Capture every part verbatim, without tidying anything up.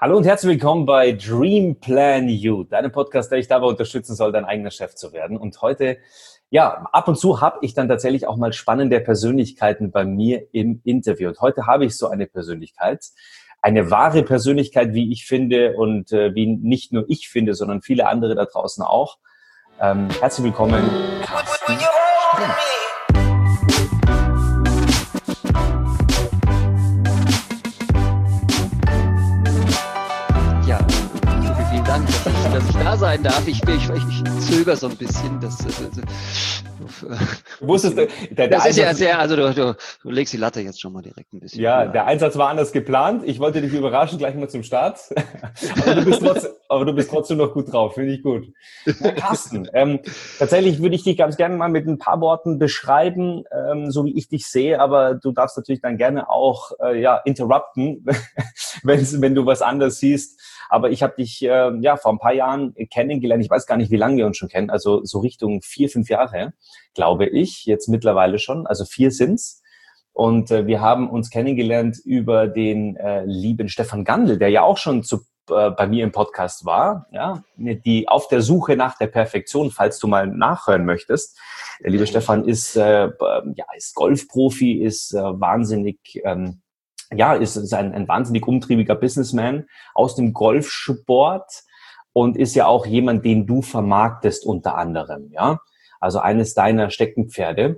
Hallo und herzlich willkommen bei Dream Plan You, deinem Podcast, der dich dabei unterstützen soll, dein eigener Chef zu werden. Und heute, ja, ab und zu habe ich dann tatsächlich auch mal spannende Persönlichkeiten bei mir im Interview. Und heute habe ich so eine Persönlichkeit, eine wahre Persönlichkeit, wie ich finde und äh, wie nicht nur ich finde, sondern viele andere da draußen auch. Ähm, herzlich willkommen, Carsten Streng. Dank, dass ich, dass ich da sein darf. Ich, ich, ich zögere so ein bisschen. Das, das, das, du wusstest, der, der das ist Einsatz, ja sehr, also du, du, du legst die Latte jetzt schon mal direkt ein bisschen. Ja, höher. Der Einsatz war anders geplant. Ich wollte dich überraschen, gleich mal zum Start. aber, du bist trotzdem, aber du bist trotzdem noch gut drauf, finde ich gut. Ja, Carsten, ähm, tatsächlich würde ich dich ganz gerne mal mit ein paar Worten beschreiben, ähm, so wie ich dich sehe, aber du darfst natürlich dann gerne auch äh, ja interrupten, wenn, wenn du was anderes siehst. Aber ich habe dich äh, ja vor ein paar Jahren kennengelernt. Ich weiß gar nicht, wie lange wir uns schon kennen. Also so Richtung vier, fünf Jahre, glaube ich, jetzt mittlerweile schon. Also vier sind's. Und äh, wir haben uns kennengelernt über den äh, lieben Stefan Gandl, der ja auch schon zu, äh, bei mir im Podcast war. Ja, die auf der Suche nach der Perfektion, falls du mal nachhören möchtest. Der liebe Stefan ist äh, ja ist Golfprofi, ist äh, wahnsinnig ähm, Ja, ist, ist ein, ein wahnsinnig umtriebiger Businessman aus dem Golfsport und ist ja auch jemand, den du vermarktest unter anderem, ja. Also eines deiner Steckenpferde.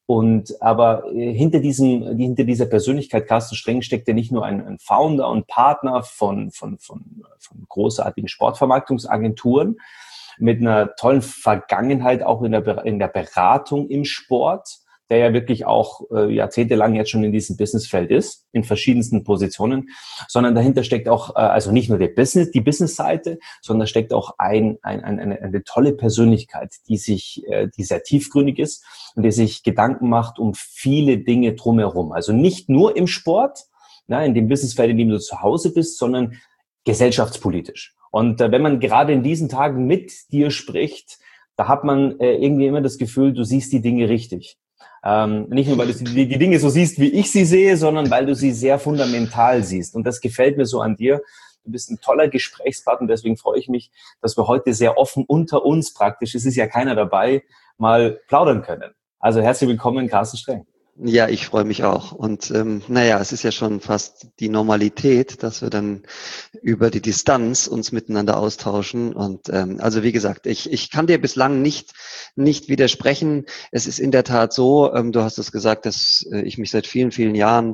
Und aber hinter diesem, hinter dieser Persönlichkeit Carsten Streng steckt ja nicht nur ein, ein Founder und Partner von, von, von, von großartigen Sportvermarktungsagenturen mit einer tollen Vergangenheit auch in der, in der Beratung im Sport, der ja wirklich auch äh, jahrzehntelang jetzt schon in diesem Businessfeld ist, in verschiedensten Positionen, sondern dahinter steckt auch, äh, also nicht nur der Business, die Business-Seite, sondern steckt auch ein, ein, ein, eine, eine tolle Persönlichkeit, die sich, äh, die sehr tiefgründig ist und die sich Gedanken macht um viele Dinge drumherum. Also nicht nur im Sport, na, in dem Businessfeld, in dem du zu Hause bist, sondern gesellschaftspolitisch. Und äh, wenn man gerade in diesen Tagen mit dir spricht, da hat man äh, irgendwie immer das Gefühl, du siehst die Dinge richtig. Ähm, nicht nur, weil du die, die Dinge so siehst, wie ich sie sehe, sondern weil du sie sehr fundamental siehst. Und das gefällt mir so an dir. Du bist ein toller Gesprächspartner. Deswegen freue ich mich, dass wir heute sehr offen unter uns praktisch, es ist ja keiner dabei, mal plaudern können. Also herzlich willkommen, Carsten Streng. Ja, ich freue mich auch. Und ähm, naja, es ist ja schon fast die Normalität, dass wir dann über die Distanz uns miteinander austauschen. Und ähm, also wie gesagt, ich ich kann dir bislang nicht nicht widersprechen. Es ist in der Tat so, ähm, du hast es gesagt, dass äh, ich mich seit vielen, vielen Jahren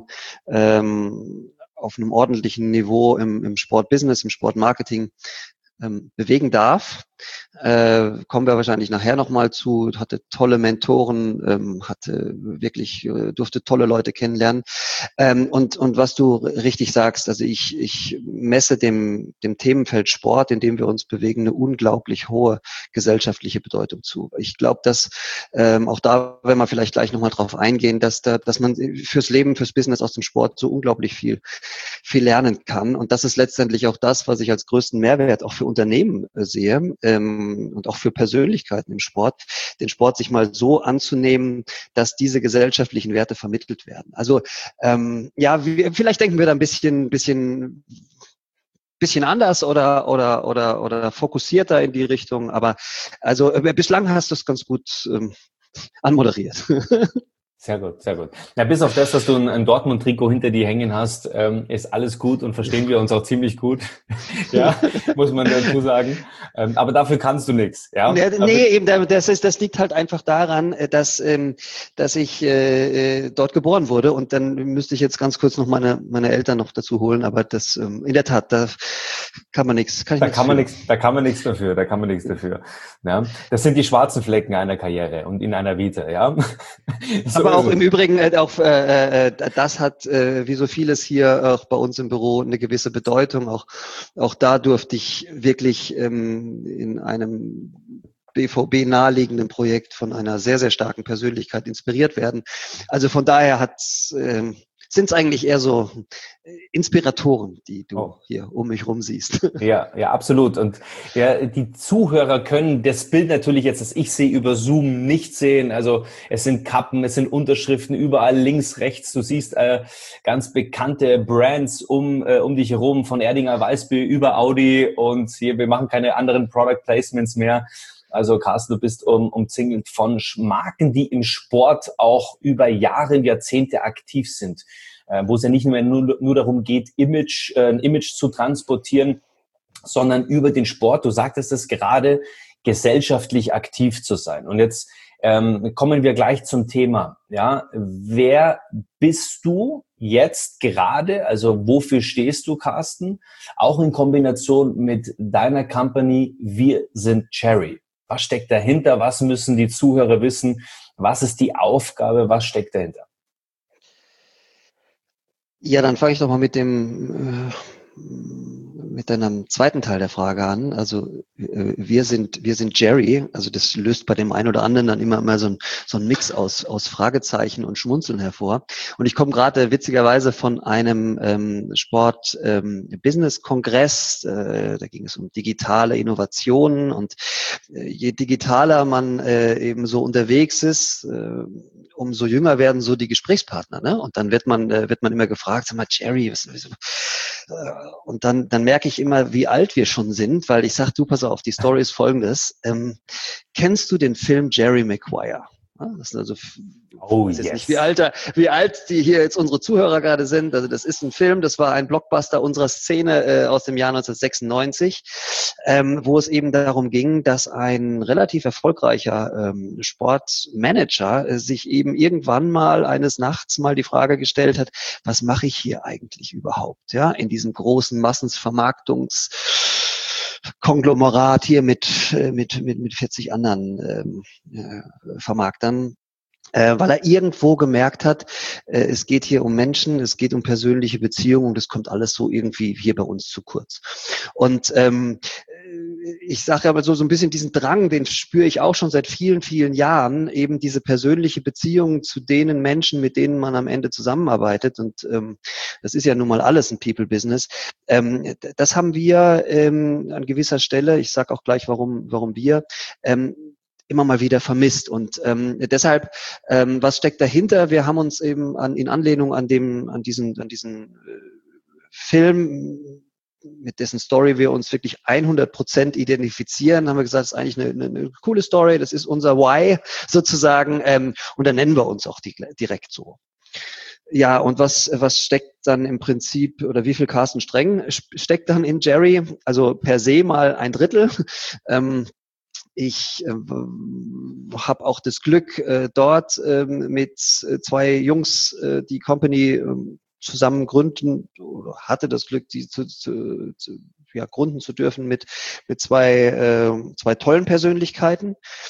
ähm, auf einem ordentlichen Niveau im, im Sportbusiness, im Sportmarketing ähm, bewegen darf. Äh, kommen wir wahrscheinlich nachher nochmal zu, hatte tolle Mentoren, ähm, hatte wirklich, äh, durfte tolle Leute kennenlernen. Ähm, und, und was du richtig sagst, also ich, ich messe dem, dem Themenfeld Sport, in dem wir uns bewegen, eine unglaublich hohe gesellschaftliche Bedeutung zu. Ich glaube, dass ähm, auch da, wenn wir vielleicht gleich nochmal drauf eingehen, dass da, dass man fürs Leben, fürs Business aus dem Sport so unglaublich viel, viel lernen kann. Und das ist letztendlich auch das, was ich als größten Mehrwert auch für Unternehmen äh, sehe. Ähm, und auch für Persönlichkeiten im Sport, den Sport sich mal so anzunehmen, dass diese gesellschaftlichen Werte vermittelt werden. Also ähm, ja, wir, vielleicht denken wir da ein bisschen, bisschen, bisschen anders oder oder oder oder fokussierter in die Richtung. Aber also äh, bislang hast du es ganz gut ähm, anmoderiert. Sehr gut, sehr gut. Na, bis auf das, dass du ein, ein Dortmund-Trikot hinter dir hängen hast, ähm, ist alles gut und verstehen wir uns auch ziemlich gut. Ja, muss man dazu sagen. Ähm, aber dafür kannst du nichts. Ja? Nee, nee, eben, das ist, das liegt halt einfach daran, dass, ähm, dass ich äh, dort geboren wurde und dann müsste ich jetzt ganz kurz noch meine, meine Eltern noch dazu holen, aber das, ähm, in der Tat, da kann man nichts, kann ich da nichts kann man für. nichts, da kann man nichts dafür, da kann man nichts dafür. Ja? Das sind die schwarzen Flecken einer Karriere und in einer Vita, ja. So aber auch es. im Übrigen, äh, auch äh, äh, das hat, äh, wie so vieles hier auch bei uns im Büro, eine gewisse Bedeutung. Auch, auch da durfte ich wirklich ähm, in einem B V B naheliegenden Projekt von einer sehr, sehr starken Persönlichkeit inspiriert werden. Also von daher hat ähm, sind es eigentlich eher so Inspiratoren, die du Oh. hier um mich rum siehst. Ja, ja, absolut. Und ja, die Zuhörer können das Bild natürlich jetzt, das ich sehe, über Zoom nicht sehen. Also es sind Kappen, es sind Unterschriften überall links, rechts. Du siehst äh, ganz bekannte Brands um äh, um dich herum, von Erdinger Weißbier über Audi. Und hier, wir machen keine anderen Product Placements mehr. Also Carsten, du bist um, umzingelt von Marken, die im Sport auch über Jahre, Jahrzehnte aktiv sind, äh, wo es ja nicht mehr nur, nur darum geht, Image, äh, ein Image zu transportieren, sondern über den Sport, du sagtest es gerade, gesellschaftlich aktiv zu sein. Und jetzt ähm, kommen wir gleich zum Thema. Ja, wer bist du jetzt gerade? Also wofür stehst du, Carsten? Auch in Kombination mit deiner Company Wir sind Cherry. Was steckt dahinter? Was müssen die Zuhörer wissen? Was ist die Aufgabe? Was steckt dahinter? Ja, dann fange ich doch mal mit dem äh, mit deinem zweiten Teil der Frage an. Also äh, wir sind wir sind Jerry. Also das löst bei dem einen oder anderen dann immer immer so ein so ein Mix aus aus Fragezeichen und Schmunzeln hervor. Und ich komme gerade witzigerweise von einem ähm, Sport ähm, Business Kongress. Äh, da ging es um digitale Innovationen und äh, je digitaler man äh, eben so unterwegs ist, äh, umso jünger werden so die Gesprächspartner, ne? Und dann wird man äh, wird man immer gefragt, sag mal, Jerry, was, was, äh, und dann dann merke ich immer, wie alt wir schon sind, weil ich sag, du, pass auf, die Story ist folgendes. Ähm, kennst du den Film Jerry Maguire? Ja, das sind also, oh, ich weiß jetzt yes. nicht, wie alt, wie alt die hier jetzt unsere Zuhörer gerade sind. Also das ist ein Film, das war ein Blockbuster unserer Szene äh, aus dem Jahr neunzehnhundertsechsundneunzig, ähm, wo es eben darum ging, dass ein relativ erfolgreicher ähm, Sportmanager äh, sich eben irgendwann mal eines Nachts mal die Frage gestellt hat, was mache ich hier eigentlich überhaupt? Ja, in diesem großen Massenvermarktungs Konglomerat hier mit mit mit mit vierzig anderen ähm, äh, Vermarktern, äh, weil er irgendwo gemerkt hat, äh, es geht hier um Menschen, es geht um persönliche Beziehungen und das kommt alles so irgendwie hier bei uns zu kurz. Und ähm, ich sage aber so so ein bisschen diesen Drang, den spüre ich auch schon seit vielen, vielen Jahren, eben diese persönliche Beziehung zu denen Menschen, mit denen man am Ende zusammenarbeitet. Und ähm, das ist ja nun mal alles ein People-Business. Ähm, das haben wir ähm, an gewisser Stelle, ich sage auch gleich, warum, warum wir, ähm, immer mal wieder vermisst. Und ähm, deshalb, ähm, was steckt dahinter? Wir haben uns eben an, in Anlehnung an dem, an diesen, an diesen äh, Film, mit dessen Story wir uns wirklich hundert Prozent identifizieren, haben wir gesagt, das ist eigentlich eine, eine, eine coole Story, das ist unser Why sozusagen, ähm, und dann nennen wir uns auch die, direkt so. Ja, und was was steckt dann im Prinzip, oder wie viel Carsten Streng steckt dann in Jerry? Also per se mal ein Drittel. Ähm, Ich äh, habe auch das Glück, äh, dort äh, mit zwei Jungs äh, die Company äh, zusammen gründen, oder hatte das Glück, die zu, zu, zu ja, gründen zu dürfen mit mit zwei äh, zwei tollen Persönlichkeiten.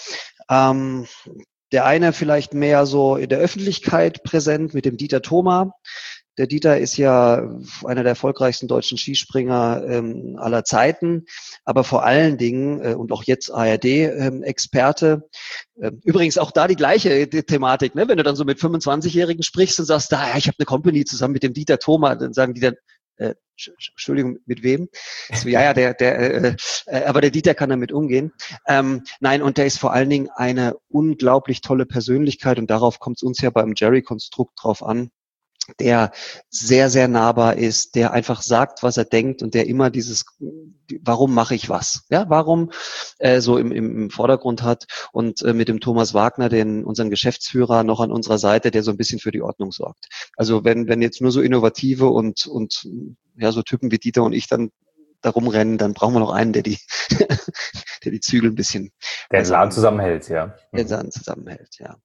Ähm, der eine vielleicht mehr so in der Öffentlichkeit präsent mit dem Dieter Thoma. Der Dieter ist ja einer der erfolgreichsten deutschen Skispringer ähm, aller Zeiten, aber vor allen Dingen äh, und auch jetzt A R D-Experte. Ähm, übrigens auch da die gleiche die Thematik, ne? Wenn du dann so mit fünfundzwanzigjährigen sprichst und sagst, da, ja, ich habe eine Company zusammen mit dem Dieter Thoma, dann sagen die dann, äh, Entschuldigung, mit wem? So, ja, ja, der, der, äh, äh, aber der Dieter kann damit umgehen. Ähm, nein, und der ist vor allen Dingen eine unglaublich tolle Persönlichkeit und darauf kommt es uns ja beim Jerry-Konstrukt drauf an, der sehr, sehr nahbar ist, der einfach sagt, was er denkt und der immer dieses, warum mache ich was? Ja, warum äh, so im, im, im Vordergrund hat und äh, mit dem Thomas Wagner, den unseren Geschäftsführer, noch an unserer Seite, der so ein bisschen für die Ordnung sorgt. Also wenn, wenn jetzt nur so innovative und, und ja, so Typen wie Dieter und ich dann da rumrennen, dann brauchen wir noch einen, der die, der die Zügel ein bisschen der den Laden zusammenhält, ja. Der den Laden zusammenhält, ja.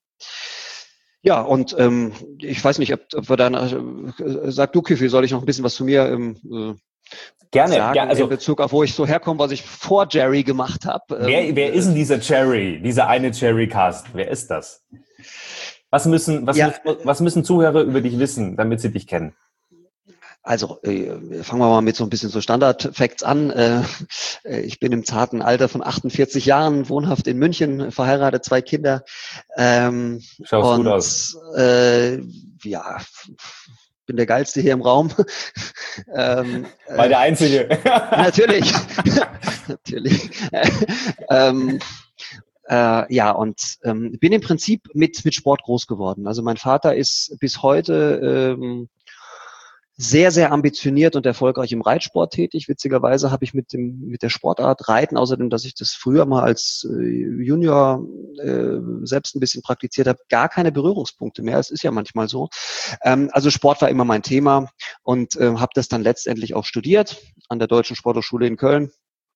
Ja, und ähm, ich weiß nicht, ob, ob wir dann, äh, sag du, Kiffy, soll ich noch ein bisschen was zu mir ähm, äh, Gerne, sagen ja, also in Bezug auf, wo ich so herkomme, was ich vor Jerry gemacht habe? Wer, Ähm, wer ist denn dieser Jerry, dieser eine Jerry Carsten? Wer ist das? Was müssen, was, ja, müssen, was müssen Zuhörer über dich wissen, damit sie dich kennen? Also äh, fangen wir mal mit so ein bisschen so Standard-Facts an. Äh, ich bin im zarten Alter von achtundvierzig Jahren, wohnhaft in München, verheiratet, zwei Kinder. Ähm, Schaust und gut aus. Äh, ja, bin der Geilste hier im Raum. ähm, War der Einzige. Natürlich. Natürlich. ähm, äh, ja, und ähm, bin im Prinzip mit, mit Sport groß geworden. Also mein Vater ist bis heute ähm, sehr, sehr ambitioniert und erfolgreich im Reitsport tätig. Witzigerweise habe ich mit dem mit der Sportart Reiten, außerdem, dass ich das früher mal als äh, Junior äh, selbst ein bisschen praktiziert habe, gar keine Berührungspunkte mehr. Es ist ja manchmal so. Ähm, also Sport war immer mein Thema und äh, habe das dann letztendlich auch studiert an der Deutschen Sporthochschule in Köln.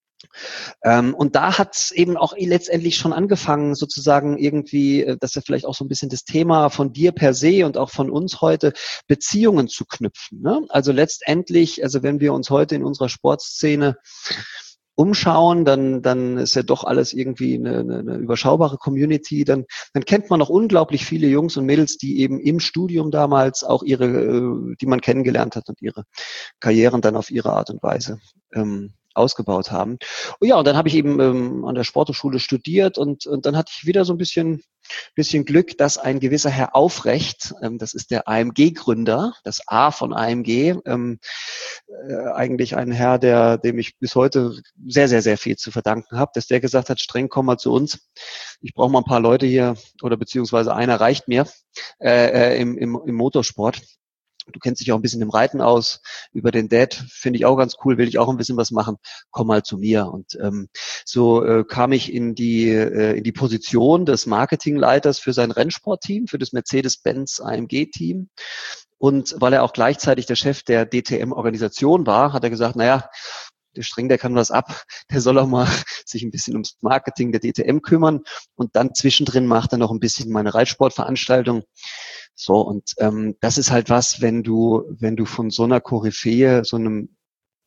Ähm, und da hat es eben auch letztendlich schon angefangen, sozusagen irgendwie, das ist ja vielleicht auch so ein bisschen das Thema von dir per se und auch von uns heute, Beziehungen zu knüpfen. Ne? Also letztendlich, also wenn wir uns heute in unserer Sportszene umschauen, dann, dann ist ja doch alles irgendwie eine, eine, eine überschaubare Community. Dann, dann kennt man noch unglaublich viele Jungs und Mädels, die eben im Studium damals auch ihre, die man kennengelernt hat und ihre Karrieren dann auf ihre Art und Weise ähm, ausgebaut haben. Und ja, und dann habe ich eben ähm, an der Sporthochschule studiert und, und dann hatte ich wieder so ein bisschen, bisschen Glück, dass ein gewisser Herr Aufrecht, ähm, das ist der A M G-Gründer, das A von A M G, ähm, äh, eigentlich ein Herr, der, dem ich bis heute sehr, sehr, sehr viel zu verdanken habe, dass der gesagt hat, streng, komm mal zu uns. Ich brauche mal ein paar Leute hier oder beziehungsweise einer reicht mir äh, im, im, im Motorsport. Du kennst dich auch ein bisschen im Reiten aus, über den Dad, finde ich auch ganz cool, will ich auch ein bisschen was machen, komm mal zu mir. Und ähm, so äh, kam ich in die äh, in die Position des Marketingleiters für sein Rennsportteam, für das Mercedes-Benz A M G-Team. Und weil er auch gleichzeitig der Chef der D T M-Organisation war, hat er gesagt, naja, der Streng, der kann was ab, der soll auch mal sich ein bisschen ums Marketing der D T M kümmern. Und dann zwischendrin macht er noch ein bisschen meine Reitsportveranstaltung. So, und ähm, das ist halt was, wenn du, wenn du von so einer Koryphäe, so einem,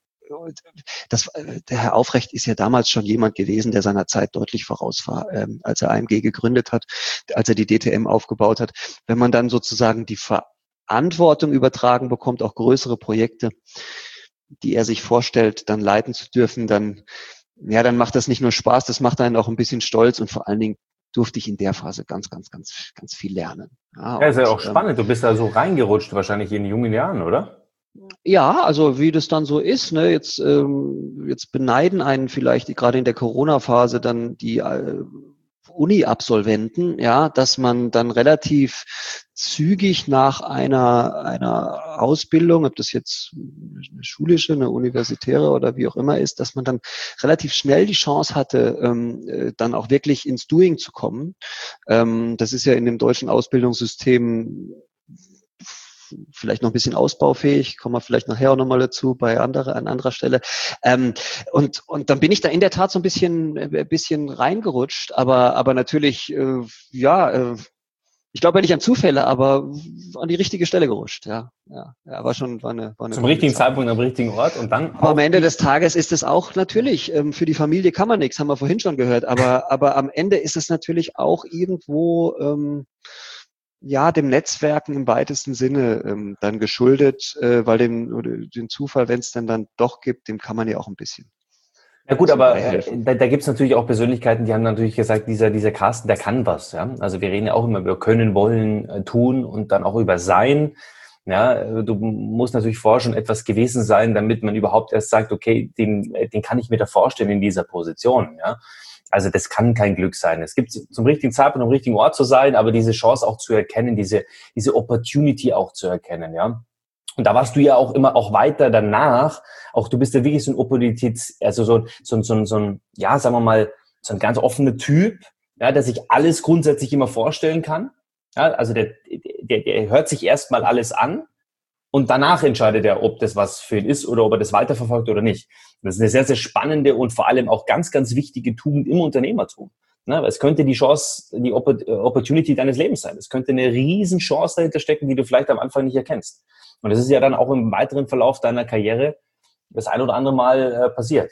das, der Herr Aufrecht ist ja damals schon jemand gewesen, der seiner Zeit deutlich voraus war, ähm, als er A M G gegründet hat, als er die D T M aufgebaut hat. Wenn man dann sozusagen die Verantwortung übertragen bekommt, auch größere Projekte, die er sich vorstellt, dann leiten zu dürfen, dann, ja, dann macht das nicht nur Spaß, das macht einen auch ein bisschen stolz und vor allen Dingen durfte ich in der Phase ganz, ganz, ganz, ganz viel lernen. Ja, ja, ist ja auch spannend. Ähm, du bist da so reingerutscht wahrscheinlich in jungen Jahren, oder? Ja, also wie das dann so ist, ne, jetzt, ähm, jetzt beneiden einen vielleicht gerade in der Corona-Phase dann die äh, Uni-Absolventen, ja, dass man dann relativ zügig nach einer einer Ausbildung, ob das jetzt eine schulische, eine universitäre oder wie auch immer ist, dass man dann relativ schnell die Chance hatte, ähm, dann auch wirklich ins Doing zu kommen. Ähm, das ist ja in dem deutschen Ausbildungssystem vielleicht noch ein bisschen ausbaufähig, kommen wir vielleicht nachher auch nochmal dazu, bei anderer, an anderer Stelle. Ähm, und, und dann bin ich da in der Tat so ein bisschen, ein bisschen reingerutscht, aber, aber natürlich, äh, ja, äh, ich glaube ja nicht an Zufälle, aber an die richtige Stelle gerutscht, ja. Ja, ja war schon, war eine, war eine Zum richtigen Zeit. Zeitpunkt am richtigen Ort und dann. Aber am Ende des Tages ist es auch natürlich, ähm, für die Familie kann man nichts, haben wir vorhin schon gehört, aber, aber am Ende ist es natürlich auch irgendwo, ähm, ja, dem Netzwerken im weitesten Sinne ähm, dann geschuldet, äh, weil dem oder den Zufall, wenn es dann dann doch gibt, dem kann man ja auch ein bisschen. Ja gut, aber äh, da, da gibt es natürlich auch Persönlichkeiten, die haben natürlich gesagt, dieser dieser Carsten, der kann was. Ja, also wir reden ja auch immer über können, wollen, äh, tun und dann auch über sein. Ja, du musst natürlich vorher schon etwas gewesen sein, damit man überhaupt erst sagt, okay, den den kann ich mir da vorstellen in dieser Position. Ja. Also das kann kein Glück sein. Es gibt zum richtigen Zeitpunkt am richtigen Ort zu sein, aber diese Chance auch zu erkennen, diese diese Opportunity auch zu erkennen, ja. Und da warst du ja auch immer auch weiter danach. Auch du bist ja wirklich so ein Opportunitäts, also so so so so ein ja, sagen wir mal, so ein ganz offener Typ, ja, der sich alles grundsätzlich immer vorstellen kann. Ja, also der der der hört sich erstmal alles an. Und danach entscheidet er, ob das was für ihn ist oder ob er das weiterverfolgt oder nicht. Das ist eine sehr, sehr spannende und vor allem auch ganz, ganz wichtige Tugend im Unternehmertum. Ne? Es könnte die Chance, die Opportunity deines Lebens sein. Es könnte eine riesen Chance dahinter stecken, die du vielleicht am Anfang nicht erkennst. Und das ist ja dann auch im weiteren Verlauf deiner Karriere das ein oder andere Mal äh, passiert.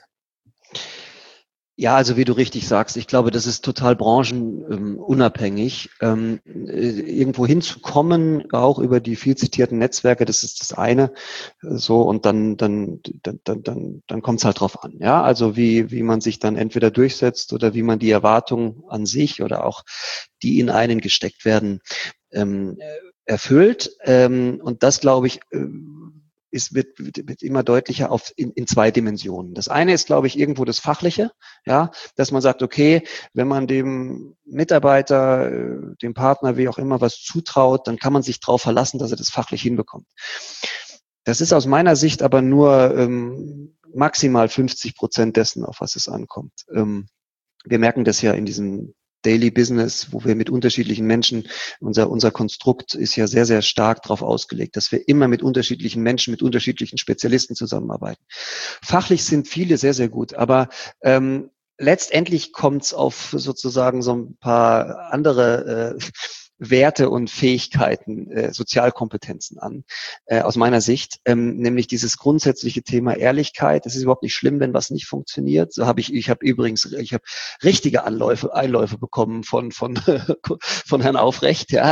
Ja, also wie du richtig sagst, ich glaube, das ist total branchenunabhängig. Ähm, irgendwo hinzukommen, auch über die viel zitierten Netzwerke, das ist das eine. So, und dann, dann, dann, dann, dann, dann kommt es halt drauf an. Ja, also wie, wie man sich dann entweder durchsetzt oder wie man die Erwartungen an sich oder auch die in einen gesteckt werden, ähm, erfüllt. Ähm, und das, glaube ich, äh, ist, wird, wird immer deutlicher auf, in, in zwei Dimensionen. Das eine ist, glaube ich, irgendwo das Fachliche, ja, dass man sagt, okay, wenn man dem Mitarbeiter, dem Partner, wie auch immer, was zutraut, dann kann man sich darauf verlassen, dass er das fachlich hinbekommt. Das ist aus meiner Sicht aber nur ähm, maximal fünfzig Prozent dessen, auf was es ankommt. Ähm, wir merken das ja in diesem Daily Business, wo wir mit unterschiedlichen Menschen, unser, unser Konstrukt ist ja sehr, sehr stark darauf ausgelegt, dass wir immer mit unterschiedlichen Menschen, mit unterschiedlichen Spezialisten zusammenarbeiten. Fachlich sind viele sehr, sehr gut, aber ähm, letztendlich kommt es auf sozusagen so ein paar andere äh, Werte und Fähigkeiten, äh, Sozialkompetenzen an, äh, aus meiner Sicht, ähm, nämlich dieses grundsätzliche Thema Ehrlichkeit. Es ist überhaupt nicht schlimm, wenn was nicht funktioniert. So habe ich, ich habe übrigens, ich habe richtige Anläufe, Einläufe bekommen von von von Herrn Aufrecht, ja.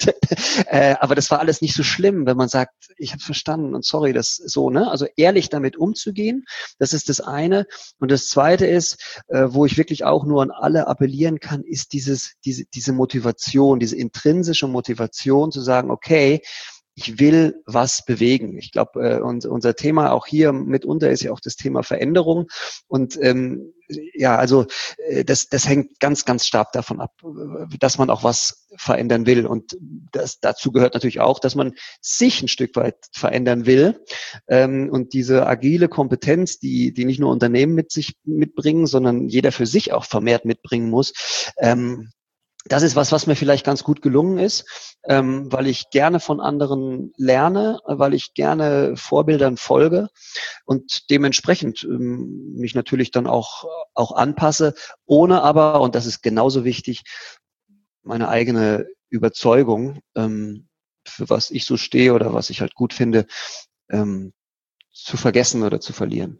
äh, aber das war alles nicht so schlimm, wenn man sagt, ich habe verstanden und sorry, das so, ne? Also ehrlich damit umzugehen, das ist das eine. Und das zweite ist, äh, wo ich wirklich auch nur an alle appellieren kann, ist dieses diese diese Motivation, diese intrinsische Motivation zu sagen, okay, ich will was bewegen. Ich glaube, äh, und unser Thema auch hier mitunter ist ja auch das Thema Veränderung. Und ähm, ja, also äh, das, das hängt ganz, ganz stark davon ab, dass man auch was verändern will. Und das, dazu gehört natürlich auch, dass man sich ein Stück weit verändern will. Ähm, und diese agile Kompetenz, die, die nicht nur Unternehmen mit sich mitbringen, sondern jeder für sich auch vermehrt mitbringen muss, ähm, das ist was, was mir vielleicht ganz gut gelungen ist, ähm, weil ich gerne von anderen lerne, weil ich gerne Vorbildern folge und dementsprechend ähm, mich natürlich dann auch auch anpasse, ohne aber, und das ist genauso wichtig, meine eigene Überzeugung, ähm, für was ich so stehe oder was ich halt gut finde, ähm, zu vergessen oder zu verlieren.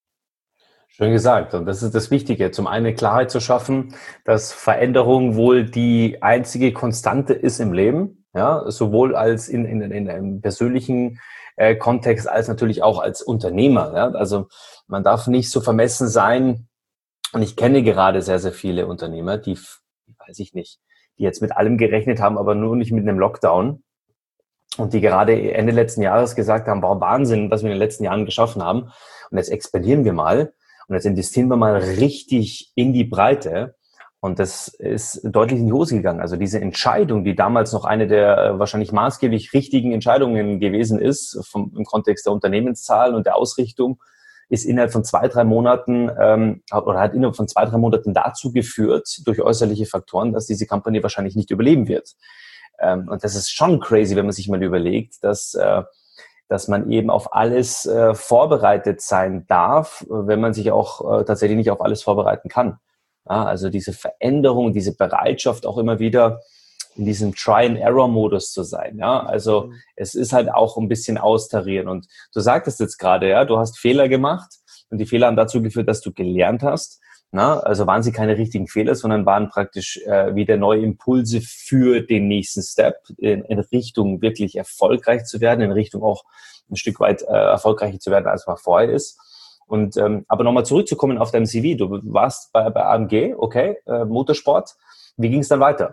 Schön gesagt. Und das ist das Wichtige. Zum einen Klarheit zu schaffen, dass Veränderung wohl die einzige Konstante ist im Leben, ja, sowohl als in, in, in einem persönlichen äh, Kontext als natürlich auch als Unternehmer. Ja. Also man darf nicht so vermessen sein. Und ich kenne gerade sehr, sehr viele Unternehmer, die, weiß ich nicht, die jetzt mit allem gerechnet haben, aber nur nicht mit einem Lockdown. Und die gerade Ende letzten Jahres gesagt haben, wow, Wahnsinn, was wir in den letzten Jahren geschaffen haben. Und jetzt expandieren wir mal. Und jetzt investieren wir mal richtig in die Breite. Und das ist deutlich in die Hose gegangen. Also diese Entscheidung, die damals noch eine der wahrscheinlich maßgeblich richtigen Entscheidungen gewesen ist, vom, im Kontext der Unternehmenszahl und der Ausrichtung, ist innerhalb von zwei, drei Monaten ähm, oder hat innerhalb von zwei, drei Monaten dazu geführt, durch äußerliche Faktoren, dass diese Company wahrscheinlich nicht überleben wird. Ähm, und das ist schon crazy, wenn man sich mal überlegt, dass äh, dass man eben auf alles äh, vorbereitet sein darf, wenn man sich auch äh, tatsächlich nicht auf alles vorbereiten kann. Ja, also diese Veränderung, diese Bereitschaft auch immer wieder in diesem Try-and-Error-Modus zu sein. Ja, also mhm. es ist halt auch ein bisschen austarieren. Und du sagtest jetzt gerade, ja, du hast Fehler gemacht und die Fehler haben dazu geführt, dass du gelernt hast. Na, also waren sie keine richtigen Fehler, sondern waren praktisch äh, wieder neue Impulse für den nächsten Step in, in Richtung wirklich erfolgreich zu werden, in Richtung auch ein Stück weit äh, erfolgreicher zu werden, als man vorher ist. Und ähm, aber nochmal zurückzukommen auf deinem C V, du warst bei, bei A M G, okay, äh, Motorsport. Wie ging es dann weiter?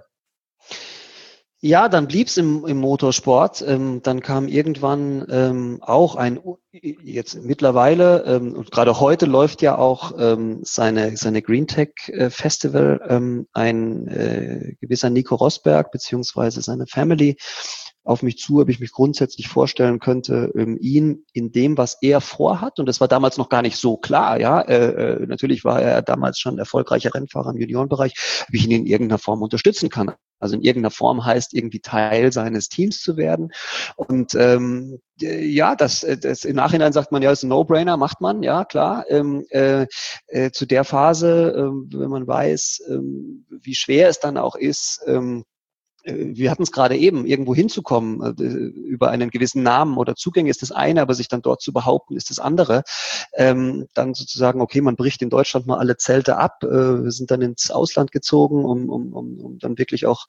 Ja, dann blieb's im, im Motorsport. Ähm, dann kam irgendwann ähm, auch ein, jetzt mittlerweile, ähm, und gerade heute läuft ja auch ähm, seine, seine Green Tech äh, Festival, ähm, ein äh, gewisser Nico Rosberg beziehungsweise seine Family auf mich zu, ob ich mich grundsätzlich vorstellen könnte, ähm, ihn in dem, was er vorhat, und das war damals noch gar nicht so klar, ja, äh, äh, natürlich war er damals schon erfolgreicher Rennfahrer im Juniorenbereich, ob ich ihn in irgendeiner Form unterstützen kann. Also in irgendeiner Form heißt, irgendwie Teil seines Teams zu werden. Und ähm, ja, das, das im Nachhinein sagt man, ja, ist ein No-Brainer, macht man, ja, klar. Ähm, äh, äh, zu der Phase, äh, wenn man weiß, ähm, wie schwer es dann auch ist, ähm, wir hatten es gerade eben, irgendwo hinzukommen, äh, über einen gewissen Namen oder Zugänge ist das eine, aber sich dann dort zu behaupten, ist das andere. Ähm, dann sozusagen, okay, man bricht in Deutschland mal alle Zelte ab. Äh, wir sind dann ins Ausland gezogen, um, um, um, um dann wirklich auch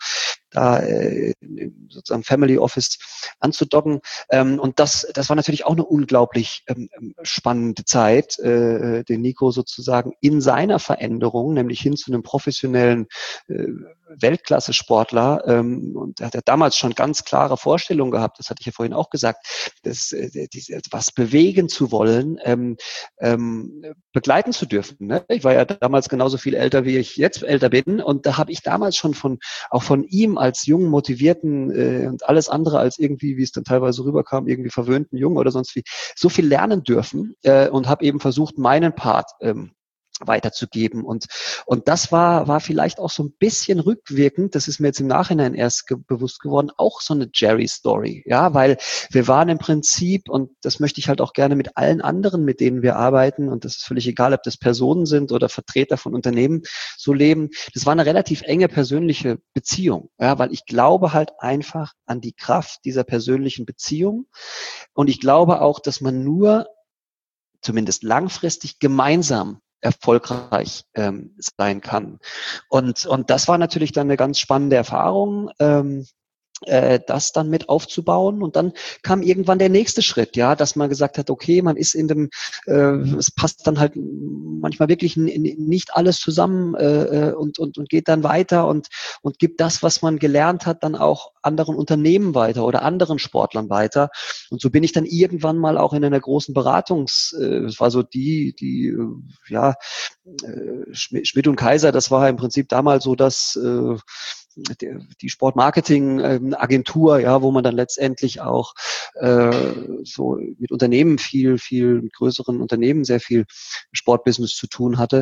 da äh, sozusagen Family Office anzudocken. Ähm, und das, das war natürlich auch eine unglaublich ähm, spannende Zeit, äh, den Nico sozusagen in seiner Veränderung, nämlich hin zu einem professionellen äh, Weltklasse-Sportler. Ähm, und er hat ja damals schon ganz klare Vorstellungen gehabt, das hatte ich ja vorhin auch gesagt, dass, äh, diese, was bewegen zu wollen, ähm, ähm, begleiten zu dürfen. Ne? Ich war ja damals genauso viel älter, wie ich jetzt älter bin. Und da habe ich damals schon von auch von ihm als jungen, motivierten äh, und alles andere als irgendwie, wie es dann teilweise rüberkam, irgendwie verwöhnten Jungen oder sonst wie, so viel lernen dürfen äh, und habe eben versucht, meinen Part ähm, weiterzugeben. Und, und das war, war vielleicht auch so ein bisschen rückwirkend, das ist mir jetzt im Nachhinein erst ge- bewusst geworden, auch so eine Jerry-Story. Ja, weil wir waren im Prinzip, und das möchte ich halt auch gerne mit allen anderen, mit denen wir arbeiten, und das ist völlig egal, ob das Personen sind oder Vertreter von Unternehmen, so leben. Das war eine relativ enge persönliche Beziehung. Ja, weil ich glaube halt einfach an die Kraft dieser persönlichen Beziehung. Und ich glaube auch, dass man nur zumindest langfristig gemeinsam erfolgreich ähm, sein kann. Und, und das war natürlich dann eine ganz spannende Erfahrung, ähm, äh, das dann mit aufzubauen. Und dann kam irgendwann der nächste Schritt, ja, dass man gesagt hat, okay, man ist in dem, äh, es passt dann halt manchmal wirklich n- n- nicht alles zusammen äh, und, und, und geht dann weiter und, und gibt das, was man gelernt hat, dann auch anderen Unternehmen weiter oder anderen Sportlern weiter. Und so bin ich dann irgendwann mal auch in einer großen Beratungs, äh, das war so die, die, äh, ja, äh, Schmidt, Schmidt und Kaiser, das war im Prinzip damals so, dass äh, die Sportmarketing-Agentur, ja, wo man dann letztendlich auch äh, so mit Unternehmen viel, viel mit größeren Unternehmen sehr viel Sportbusiness zu tun hatte.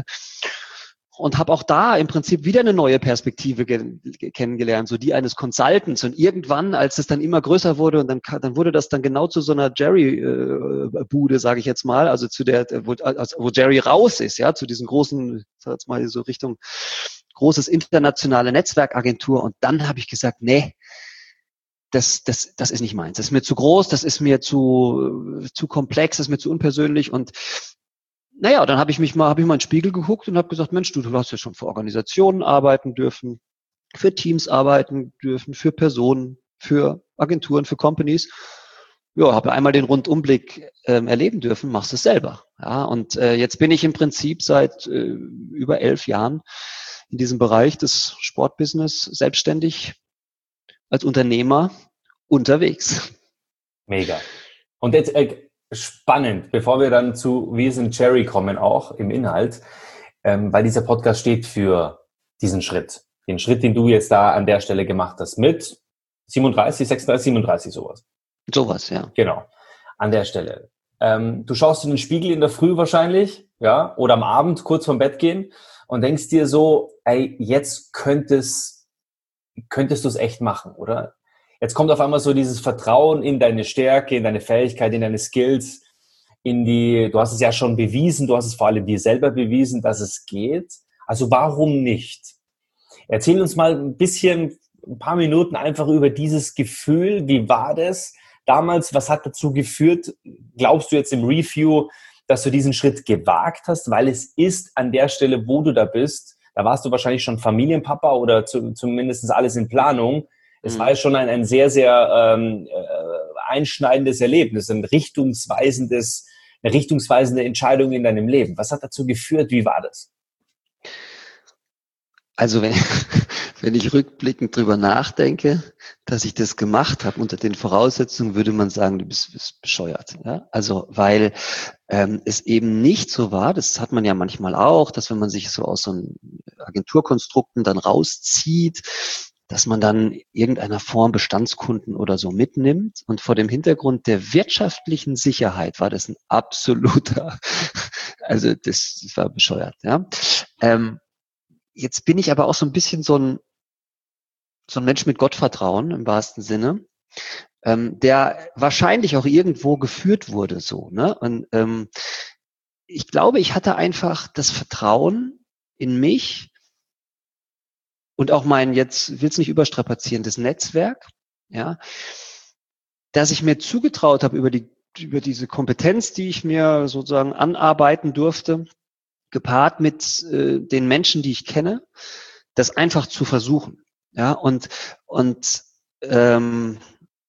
Und habe auch da im Prinzip wieder eine neue Perspektive ge- kennengelernt, so die eines Consultants. Und irgendwann, als es dann immer größer wurde, und dann, dann wurde das dann genau zu so einer Jerry-Bude, sage ich jetzt mal, also zu der, wo, also wo Jerry raus ist, ja, zu diesen großen, sag jetzt mal so Richtung großes internationale Netzwerkagentur. Und dann habe ich gesagt, nee, das, das, das ist nicht meins. Das ist mir zu groß, das ist mir zu, zu komplex, das ist mir zu unpersönlich. Und naja, dann habe ich mich mal, habe ich mal in den Spiegel geguckt und habe gesagt, Mensch, du, du hast ja schon für Organisationen arbeiten dürfen, für Teams arbeiten dürfen, für Personen, für Agenturen, für Companies. Ja, habe einmal den Rundumblick ähm, erleben dürfen, machst es selber. Ja, und äh, jetzt bin ich im Prinzip seit äh, über elf Jahren in diesem Bereich des Sportbusiness selbstständig als Unternehmer unterwegs. Mega. Und jetzt äh, spannend, bevor wir dann zu Wir sind Jerry kommen, auch im Inhalt, ähm, weil dieser Podcast steht für diesen Schritt. Den Schritt, den du jetzt da an der Stelle gemacht hast mit siebenunddreißig, sechsunddreißig, siebenunddreißig sowas. Sowas, ja. Genau, an der Stelle. Ähm, du schaust in den Spiegel in der Früh wahrscheinlich, ja, oder am Abend kurz vorm Bett gehen und denkst dir so, ey, jetzt könntest, könntest du es echt machen, oder? Jetzt kommt auf einmal so dieses Vertrauen in deine Stärke, in deine Fähigkeit, in deine Skills, in die, du hast es ja schon bewiesen, du hast es vor allem dir selber bewiesen, dass es geht. Also warum nicht? Erzähl uns mal ein bisschen, ein paar Minuten einfach über dieses Gefühl. Wie war das damals? Was hat dazu geführt? Glaubst du jetzt im Review, dass du diesen Schritt gewagt hast? Weil es ist an der Stelle, wo du da bist, da warst du wahrscheinlich schon Familienpapa oder zu, zumindest alles in Planung. Es mhm. war ja schon ein, ein sehr, sehr ähm, äh, einschneidendes Erlebnis, ein richtungsweisendes, eine richtungsweisende Entscheidung in deinem Leben. Was hat dazu geführt? Wie war das? Also wenn, wenn ich rückblickend drüber nachdenke, dass ich das gemacht habe unter den Voraussetzungen, würde man sagen, du bist, bist bescheuert. Ja? Also weil ähm, es eben nicht so war, das hat man ja manchmal auch, dass wenn man sich so aus so einem Agenturkonstrukten dann rauszieht, dass man dann irgendeiner Form Bestandskunden oder so mitnimmt. Und vor dem Hintergrund der wirtschaftlichen Sicherheit war das ein absoluter, also das, das war bescheuert. Ja. Ähm, Jetzt bin ich aber auch so ein bisschen so ein, so ein Mensch mit Gottvertrauen im wahrsten Sinne, ähm, der wahrscheinlich auch irgendwo geführt wurde so. Ne? Und ähm, ich glaube, ich hatte einfach das Vertrauen in mich und auch mein, jetzt will es nicht überstrapazieren, das Netzwerk, ja, dass ich mir zugetraut habe über die über diese Kompetenz, die ich mir sozusagen anarbeiten durfte, gepaart mit äh, den Menschen, die ich kenne, das einfach zu versuchen. Ja, und, und ähm,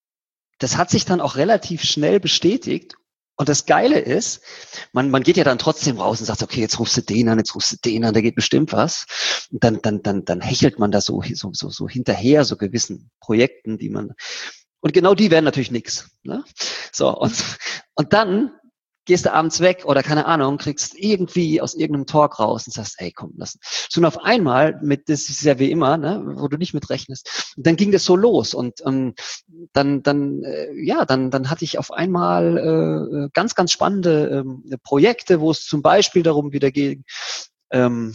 das hat sich dann auch relativ schnell bestätigt. Und das Geile ist, man, man geht ja dann trotzdem raus und sagt, okay, jetzt rufst du den an, jetzt rufst du den an, da geht bestimmt was. Und dann, dann, dann, dann hechelt man da so, so, so, so hinterher, so gewissen Projekten, die man, und genau die werden natürlich nix, ne? So, und, und dann gehst du abends weg oder keine Ahnung, kriegst irgendwie aus irgendeinem Talk raus und sagst, ey, komm, lass. So, und auf einmal, mit, das ist ja wie immer, ne, wo du nicht mit rechnest, und dann ging das so los und ähm, dann, dann, äh, ja, dann, dann hatte ich auf einmal äh, ganz, ganz spannende ähm, Projekte, wo es zum Beispiel darum wieder ging, ähm,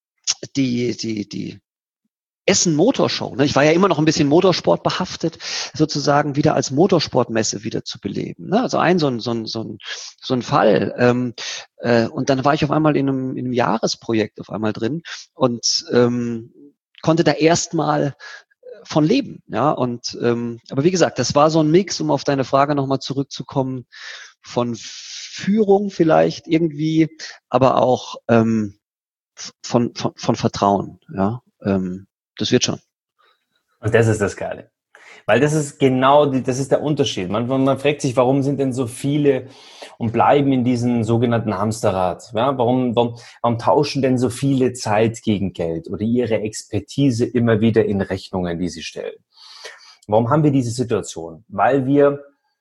die, die, die Essen Motorshow. Ne? Ich war ja immer noch ein bisschen Motorsport behaftet, sozusagen wieder als Motorsportmesse wieder zu beleben. Ne? Also ein so ein so ein so ein, so ein Fall. Ähm, äh, und dann war ich auf einmal in einem, in einem Jahresprojekt auf einmal drin und ähm, konnte da erstmal von leben. Ja, und ähm, aber wie gesagt, das war so ein Mix, um auf deine Frage nochmal zurückzukommen, von Führung vielleicht irgendwie, aber auch ähm, von, von von Vertrauen. Ja. Ähm, Das wird schon. Und das ist das Geile. Weil das ist genau, die, das ist der Unterschied. Man, man fragt sich, warum sind denn so viele und bleiben in diesem sogenannten Hamsterrad? Ja, warum, warum, warum tauschen denn so viele Zeit gegen Geld oder ihre Expertise immer wieder in Rechnungen, die sie stellen? Warum haben wir diese Situation? Weil wir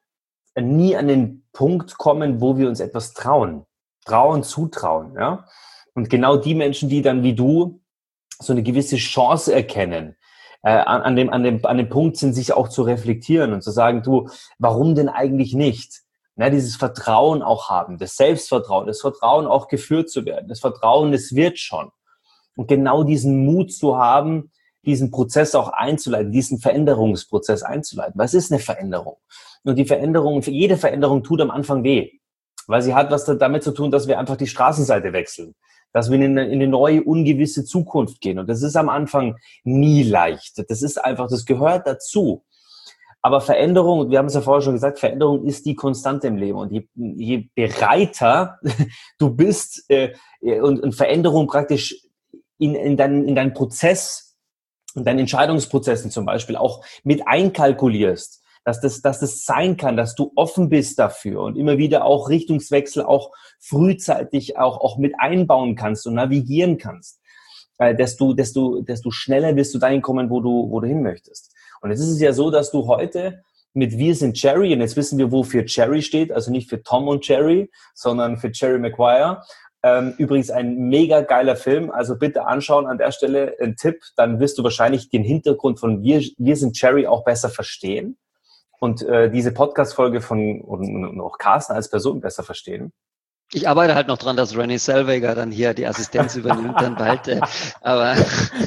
nie an den Punkt kommen, wo wir uns etwas trauen. Trauen, zutrauen. Ja? Und genau die Menschen, die dann wie du so eine gewisse Chance erkennen, äh, an, an, dem, an, dem, an dem Punkt sind, sich auch zu reflektieren und zu sagen, du, warum denn eigentlich nicht? Na, dieses Vertrauen auch haben, das Selbstvertrauen, das Vertrauen auch geführt zu werden, das Vertrauen, es wird schon. Und genau diesen Mut zu haben, diesen Prozess auch einzuleiten, diesen Veränderungsprozess einzuleiten. Was ist eine Veränderung? Und die Veränderung, jede Veränderung tut am Anfang weh, weil sie hat was damit zu tun, dass wir einfach die Straßenseite wechseln, dass wir in eine, in eine neue, ungewisse Zukunft gehen. Und das ist am Anfang nie leicht. Das ist einfach, das gehört dazu. Aber Veränderung, wir haben es ja vorher schon gesagt, Veränderung ist die Konstante im Leben. Und je, je bereiter du bist äh, und, und Veränderung praktisch in, in, dein, in deinen Prozess, in deinen Entscheidungsprozessen zum Beispiel auch mit einkalkulierst, dass das, dass das sein kann, dass du offen bist dafür und immer wieder auch Richtungswechsel auch frühzeitig auch, auch mit einbauen kannst und navigieren kannst, äh, desto, desto, desto schneller wirst du dahin kommen, wo du, wo du hin möchtest. Und jetzt ist es ja so, dass du heute mit Wir sind Jerry, und jetzt wissen wir, wofür Jerry steht, also nicht für Tom und Jerry, sondern für Jerry Maguire. Ähm, übrigens ein mega geiler Film, also bitte anschauen an der Stelle, ein Tipp, dann wirst du wahrscheinlich den Hintergrund von Wir, Wir sind Jerry auch besser verstehen. Und äh, diese Podcast-Folge von und, und auch Carsten als Person besser verstehen. Ich arbeite halt noch dran, dass Renee Zellweger dann hier die Assistenz übernimmt, dann bald. Äh, aber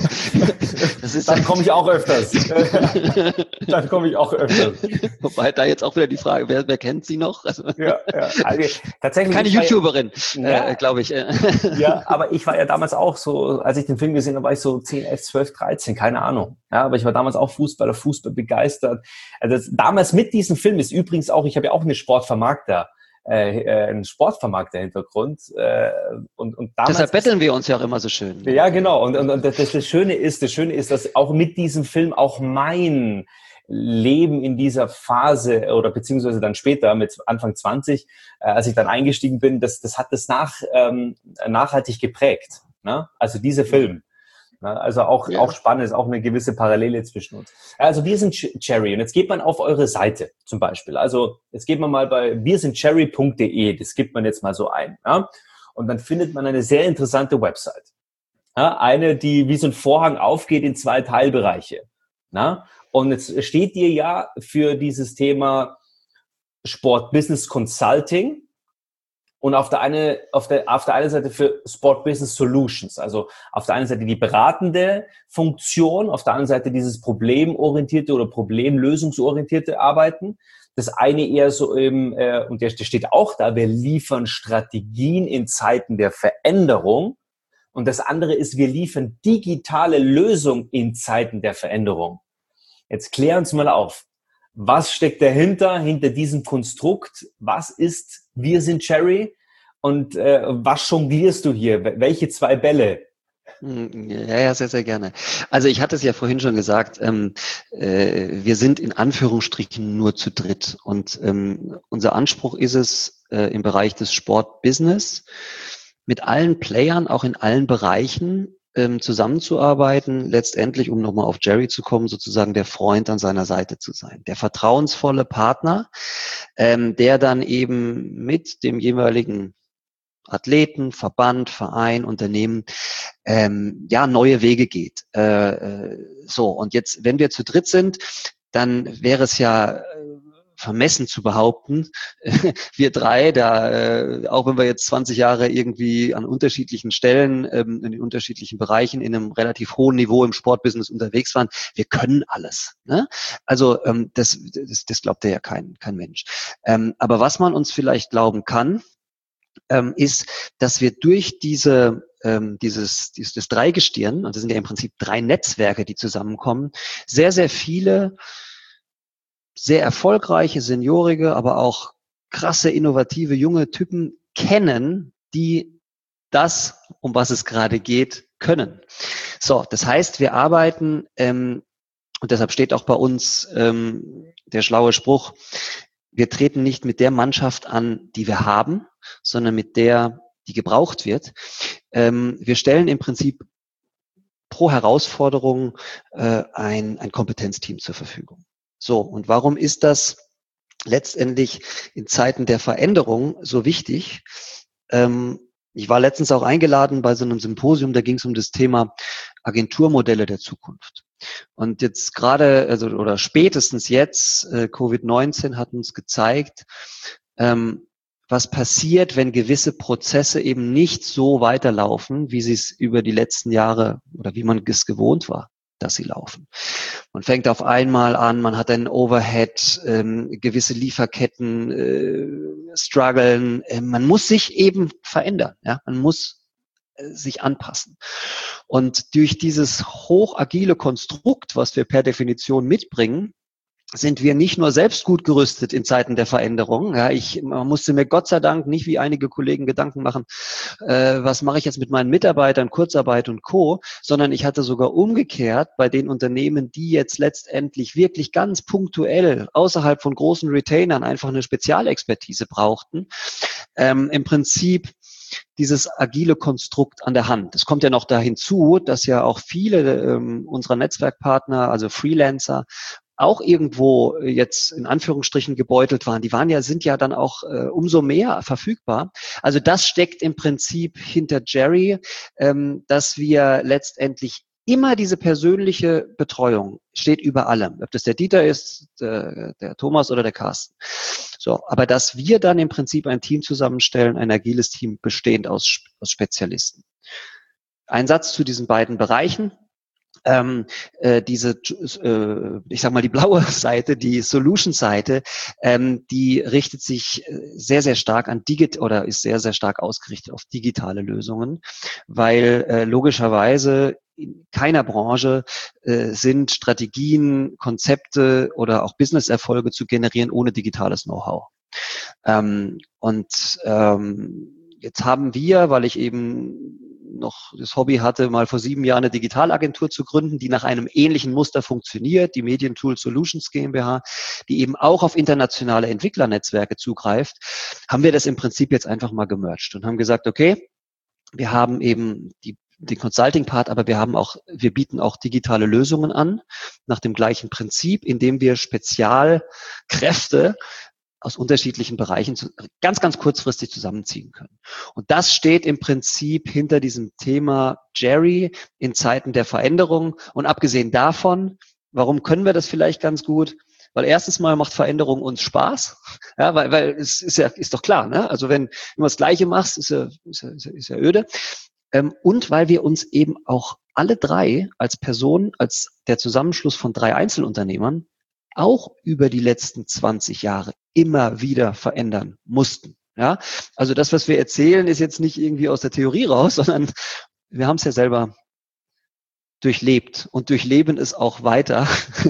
das ist dann komme ich auch öfters. dann komme ich auch öfters. Wobei da jetzt auch wieder die Frage, wer, wer kennt sie noch? Also, ja, ja. Also, tatsächlich. Keine YouTuberin, ja, äh, glaube ich. Ja, aber ich war ja damals auch so, als ich den Film gesehen habe, war ich so zehn, elf, zwölf, dreizehn, keine Ahnung. Ja, aber ich war damals auch Fußballer, Fußball begeistert. Also das, damals mit diesem Film ist übrigens auch, ich habe ja auch eine Sportvermarkter. Äh, ein Sportvermarkter-Hintergrund. Äh, und, und damals Deshalb betteln wir uns ja auch immer so schön. Ja, genau. Und, und, und das, das Schöne ist, das Schöne ist, dass auch mit diesem Film auch mein Leben in dieser Phase oder beziehungsweise dann später mit Anfang zwanzig, äh, als ich dann eingestiegen bin, das, das hat das nach, ähm, nachhaltig geprägt. Ne? Also dieser Film. Also auch, ja. auch spannend, ist auch eine gewisse Parallele zwischen uns. Also wir sind Cherry und jetzt geht man auf eure Seite zum Beispiel. Also jetzt geht man mal bei wir sind cherry punkt de, das gibt man jetzt mal so ein. Ja? Und dann findet man eine sehr interessante Website. Ja? Eine, die wie so ein Vorhang aufgeht in zwei Teilbereiche. Ja? Und jetzt steht dir ja für dieses Thema Sport Business Consulting und auf der eine, auf der, auf der einen Seite für Sport Business Solutions, also auf der einen Seite die beratende Funktion, auf der anderen Seite dieses problemorientierte oder problemlösungsorientierte Arbeiten. Das eine eher so im, äh, und der steht auch da, wir liefern Strategien in Zeiten der Veränderung. Und das andere ist, wir liefern digitale Lösungen in Zeiten der Veränderung. Jetzt klär uns mal auf. Was steckt dahinter, hinter diesem Konstrukt? Was ist Wir sind Cherry? Und äh, was jonglierst du hier? Welche zwei Bälle? Ja, ja, sehr, sehr gerne. Also ich hatte es ja vorhin schon gesagt, ähm, äh, wir sind in Anführungsstrichen nur zu dritt. Und ähm, unser Anspruch ist es, äh, im Bereich des Sportbusiness mit allen Playern, auch in allen Bereichen, ähm, zusammenzuarbeiten, letztendlich, um nochmal auf Jerry zu kommen, sozusagen der Freund an seiner Seite zu sein. Der vertrauensvolle Partner, ähm, der dann eben mit dem jeweiligen Athleten, Verband, Verein, Unternehmen, ähm, ja, neue Wege geht. Äh, äh, so, und jetzt, wenn wir zu dritt sind, dann wäre es ja äh, vermessen zu behaupten, wir drei, da, äh, auch wenn wir jetzt zwanzig Jahre irgendwie an unterschiedlichen Stellen, ähm, in den unterschiedlichen Bereichen in einem relativ hohen Niveau im Sportbusiness unterwegs waren, wir können alles. Ne? Also ähm, das, das, das glaubt ja kein, kein Mensch. Ähm, aber was man uns vielleicht glauben kann, ähm, ist, dass wir durch diese ähm, dieses, dieses das Dreigestirn, und das sind ja im Prinzip drei Netzwerke, die zusammenkommen, sehr, sehr viele sehr erfolgreiche, seniorige, aber auch krasse, innovative, junge Typen kennen, die das, um was es gerade geht, können. So, das heißt, wir arbeiten, ähm, und deshalb steht auch bei uns ähm, der schlaue Spruch, wir treten nicht mit der Mannschaft an, die wir haben, sondern mit der, die gebraucht wird. Ähm, wir stellen im Prinzip pro Herausforderung äh, ein, ein Kompetenzteam zur Verfügung. So, und warum ist das letztendlich in Zeiten der Veränderung so wichtig? Ähm, ich war letztens auch eingeladen bei so einem Symposium, da ging es um das Thema Agenturmodelle der Zukunft. Und jetzt gerade, also oder spätestens jetzt, äh, Covid neunzehn hat uns gezeigt, ähm, was passiert, wenn gewisse Prozesse eben nicht so weiterlaufen, wie sie es über die letzten Jahre oder wie man es gewohnt war, dass sie laufen. Man fängt auf einmal an, man hat einen Overhead, ähm, gewisse Lieferketten äh, strugglen. Äh, man muss sich eben verändern. Ja? Man muss äh, sich anpassen. Und durch dieses hochagile Konstrukt, was wir per Definition mitbringen, sind wir nicht nur selbst gut gerüstet in Zeiten der Veränderung. Ja, ich man musste mir Gott sei Dank nicht wie einige Kollegen Gedanken machen, äh, was mache ich jetzt mit meinen Mitarbeitern, Kurzarbeit und Co., sondern ich hatte sogar umgekehrt bei den Unternehmen, die jetzt letztendlich wirklich ganz punktuell außerhalb von großen Retainern einfach eine Spezialexpertise brauchten, ähm, im Prinzip dieses agile Konstrukt an der Hand. Es kommt ja noch da hinzu, dass ja auch viele ähm, unserer Netzwerkpartner, also Freelancer, auch irgendwo jetzt in Anführungsstrichen gebeutelt waren. Die waren ja, sind ja dann auch äh, umso mehr verfügbar. Also das steckt im Prinzip hinter Jerry, ähm, dass wir letztendlich immer diese persönliche Betreuung steht über allem. Ob das der Dieter ist, der, der Thomas oder der Carsten. So, aber dass wir dann im Prinzip ein Team zusammenstellen, ein agiles Team bestehend aus, aus Spezialisten. Ein Satz zu diesen beiden Bereichen. Ähm, äh, diese, äh, ich sag mal, die blaue Seite, die Solution-Seite, ähm, die richtet sich sehr, sehr stark an Digit oder ist sehr, sehr stark ausgerichtet auf digitale Lösungen, weil äh, logischerweise in keiner Branche äh, sind Strategien, Konzepte oder auch Business-Erfolge zu generieren ohne digitales Know-how. Ähm, und ähm, jetzt haben wir, weil ich eben noch das Hobby hatte, mal vor sieben Jahren eine Digitalagentur zu gründen, die nach einem ähnlichen Muster funktioniert, die Medientool Solutions GmbH, die eben auch auf internationale Entwicklernetzwerke zugreift, haben wir das im Prinzip jetzt einfach mal gemerged und haben gesagt, okay, wir haben eben die den Consulting-Part, aber wir haben auch, wir bieten auch digitale Lösungen an, nach dem gleichen Prinzip, indem wir Spezialkräfte aus unterschiedlichen Bereichen zu, ganz, ganz kurzfristig zusammenziehen können. Und das steht im Prinzip hinter diesem Thema Jerry in Zeiten der Veränderung. Und abgesehen davon, warum können wir das vielleicht ganz gut? Weil erstens mal macht Veränderung uns Spaß, ja, weil, weil es ist ja, ist doch klar, ne? Also wenn du das Gleiche machst, ist ja, ist ja, ist ja, ist ja öde. Ähm, und weil wir uns eben auch alle drei als Person, als der Zusammenschluss von drei Einzelunternehmern auch über die letzten zwanzig Jahre immer wieder verändern mussten. Ja, also das, was wir erzählen, ist jetzt nicht irgendwie aus der Theorie raus, sondern wir haben es ja selber durchlebt und durchleben es auch weiter,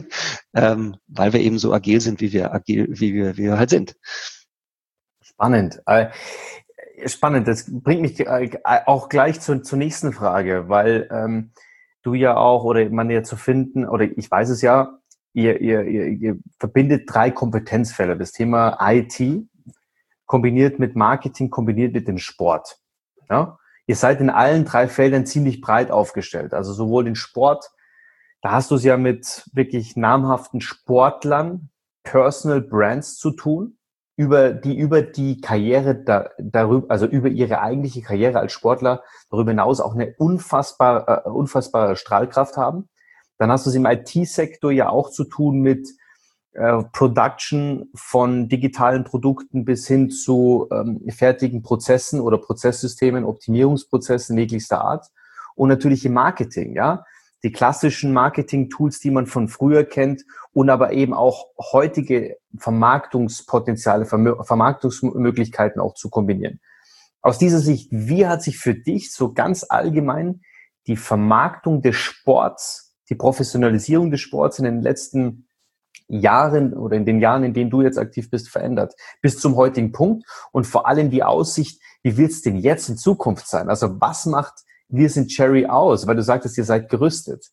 ähm, weil wir eben so agil sind, wie wir agil, wie wir, wie wir halt sind. Spannend. Spannend, das bringt mich auch gleich zur, zur nächsten Frage, weil ähm, du ja auch, oder man ja zu finden, oder ich weiß es ja, ihr, ihr, ihr, ihr verbindet drei Kompetenzfelder. Das Thema I T kombiniert mit Marketing, kombiniert mit dem Sport. Ja? Ihr seid in allen drei Feldern ziemlich breit aufgestellt. Also sowohl den Sport, da hast du es ja mit wirklich namhaften Sportlern, Personal Brands zu tun, über die über die Karriere da, darüber, also über ihre eigentliche Karriere als Sportler darüber hinaus auch eine unfassbar, äh, unfassbare Strahlkraft haben. Dann hast du es im I T-Sektor ja auch zu tun mit äh, Production von digitalen Produkten bis hin zu ähm, fertigen Prozessen oder Prozesssystemen, Optimierungsprozessen jeglichster Art. Und natürlich im Marketing, ja. Die klassischen Marketing-Tools, die man von früher kennt und aber eben auch heutige Vermarktungspotenziale, Vermarktungsmöglichkeiten auch zu kombinieren. Aus dieser Sicht, wie hat sich für dich so ganz allgemein die Vermarktung des Sports, die Professionalisierung des Sports in den letzten Jahren oder in den Jahren, in denen du jetzt aktiv bist, verändert bis zum heutigen Punkt und vor allem die Aussicht, wie wird es denn jetzt in Zukunft sein? Also was macht Wir sind Cherry aus? Weil du sagtest, ihr seid gerüstet.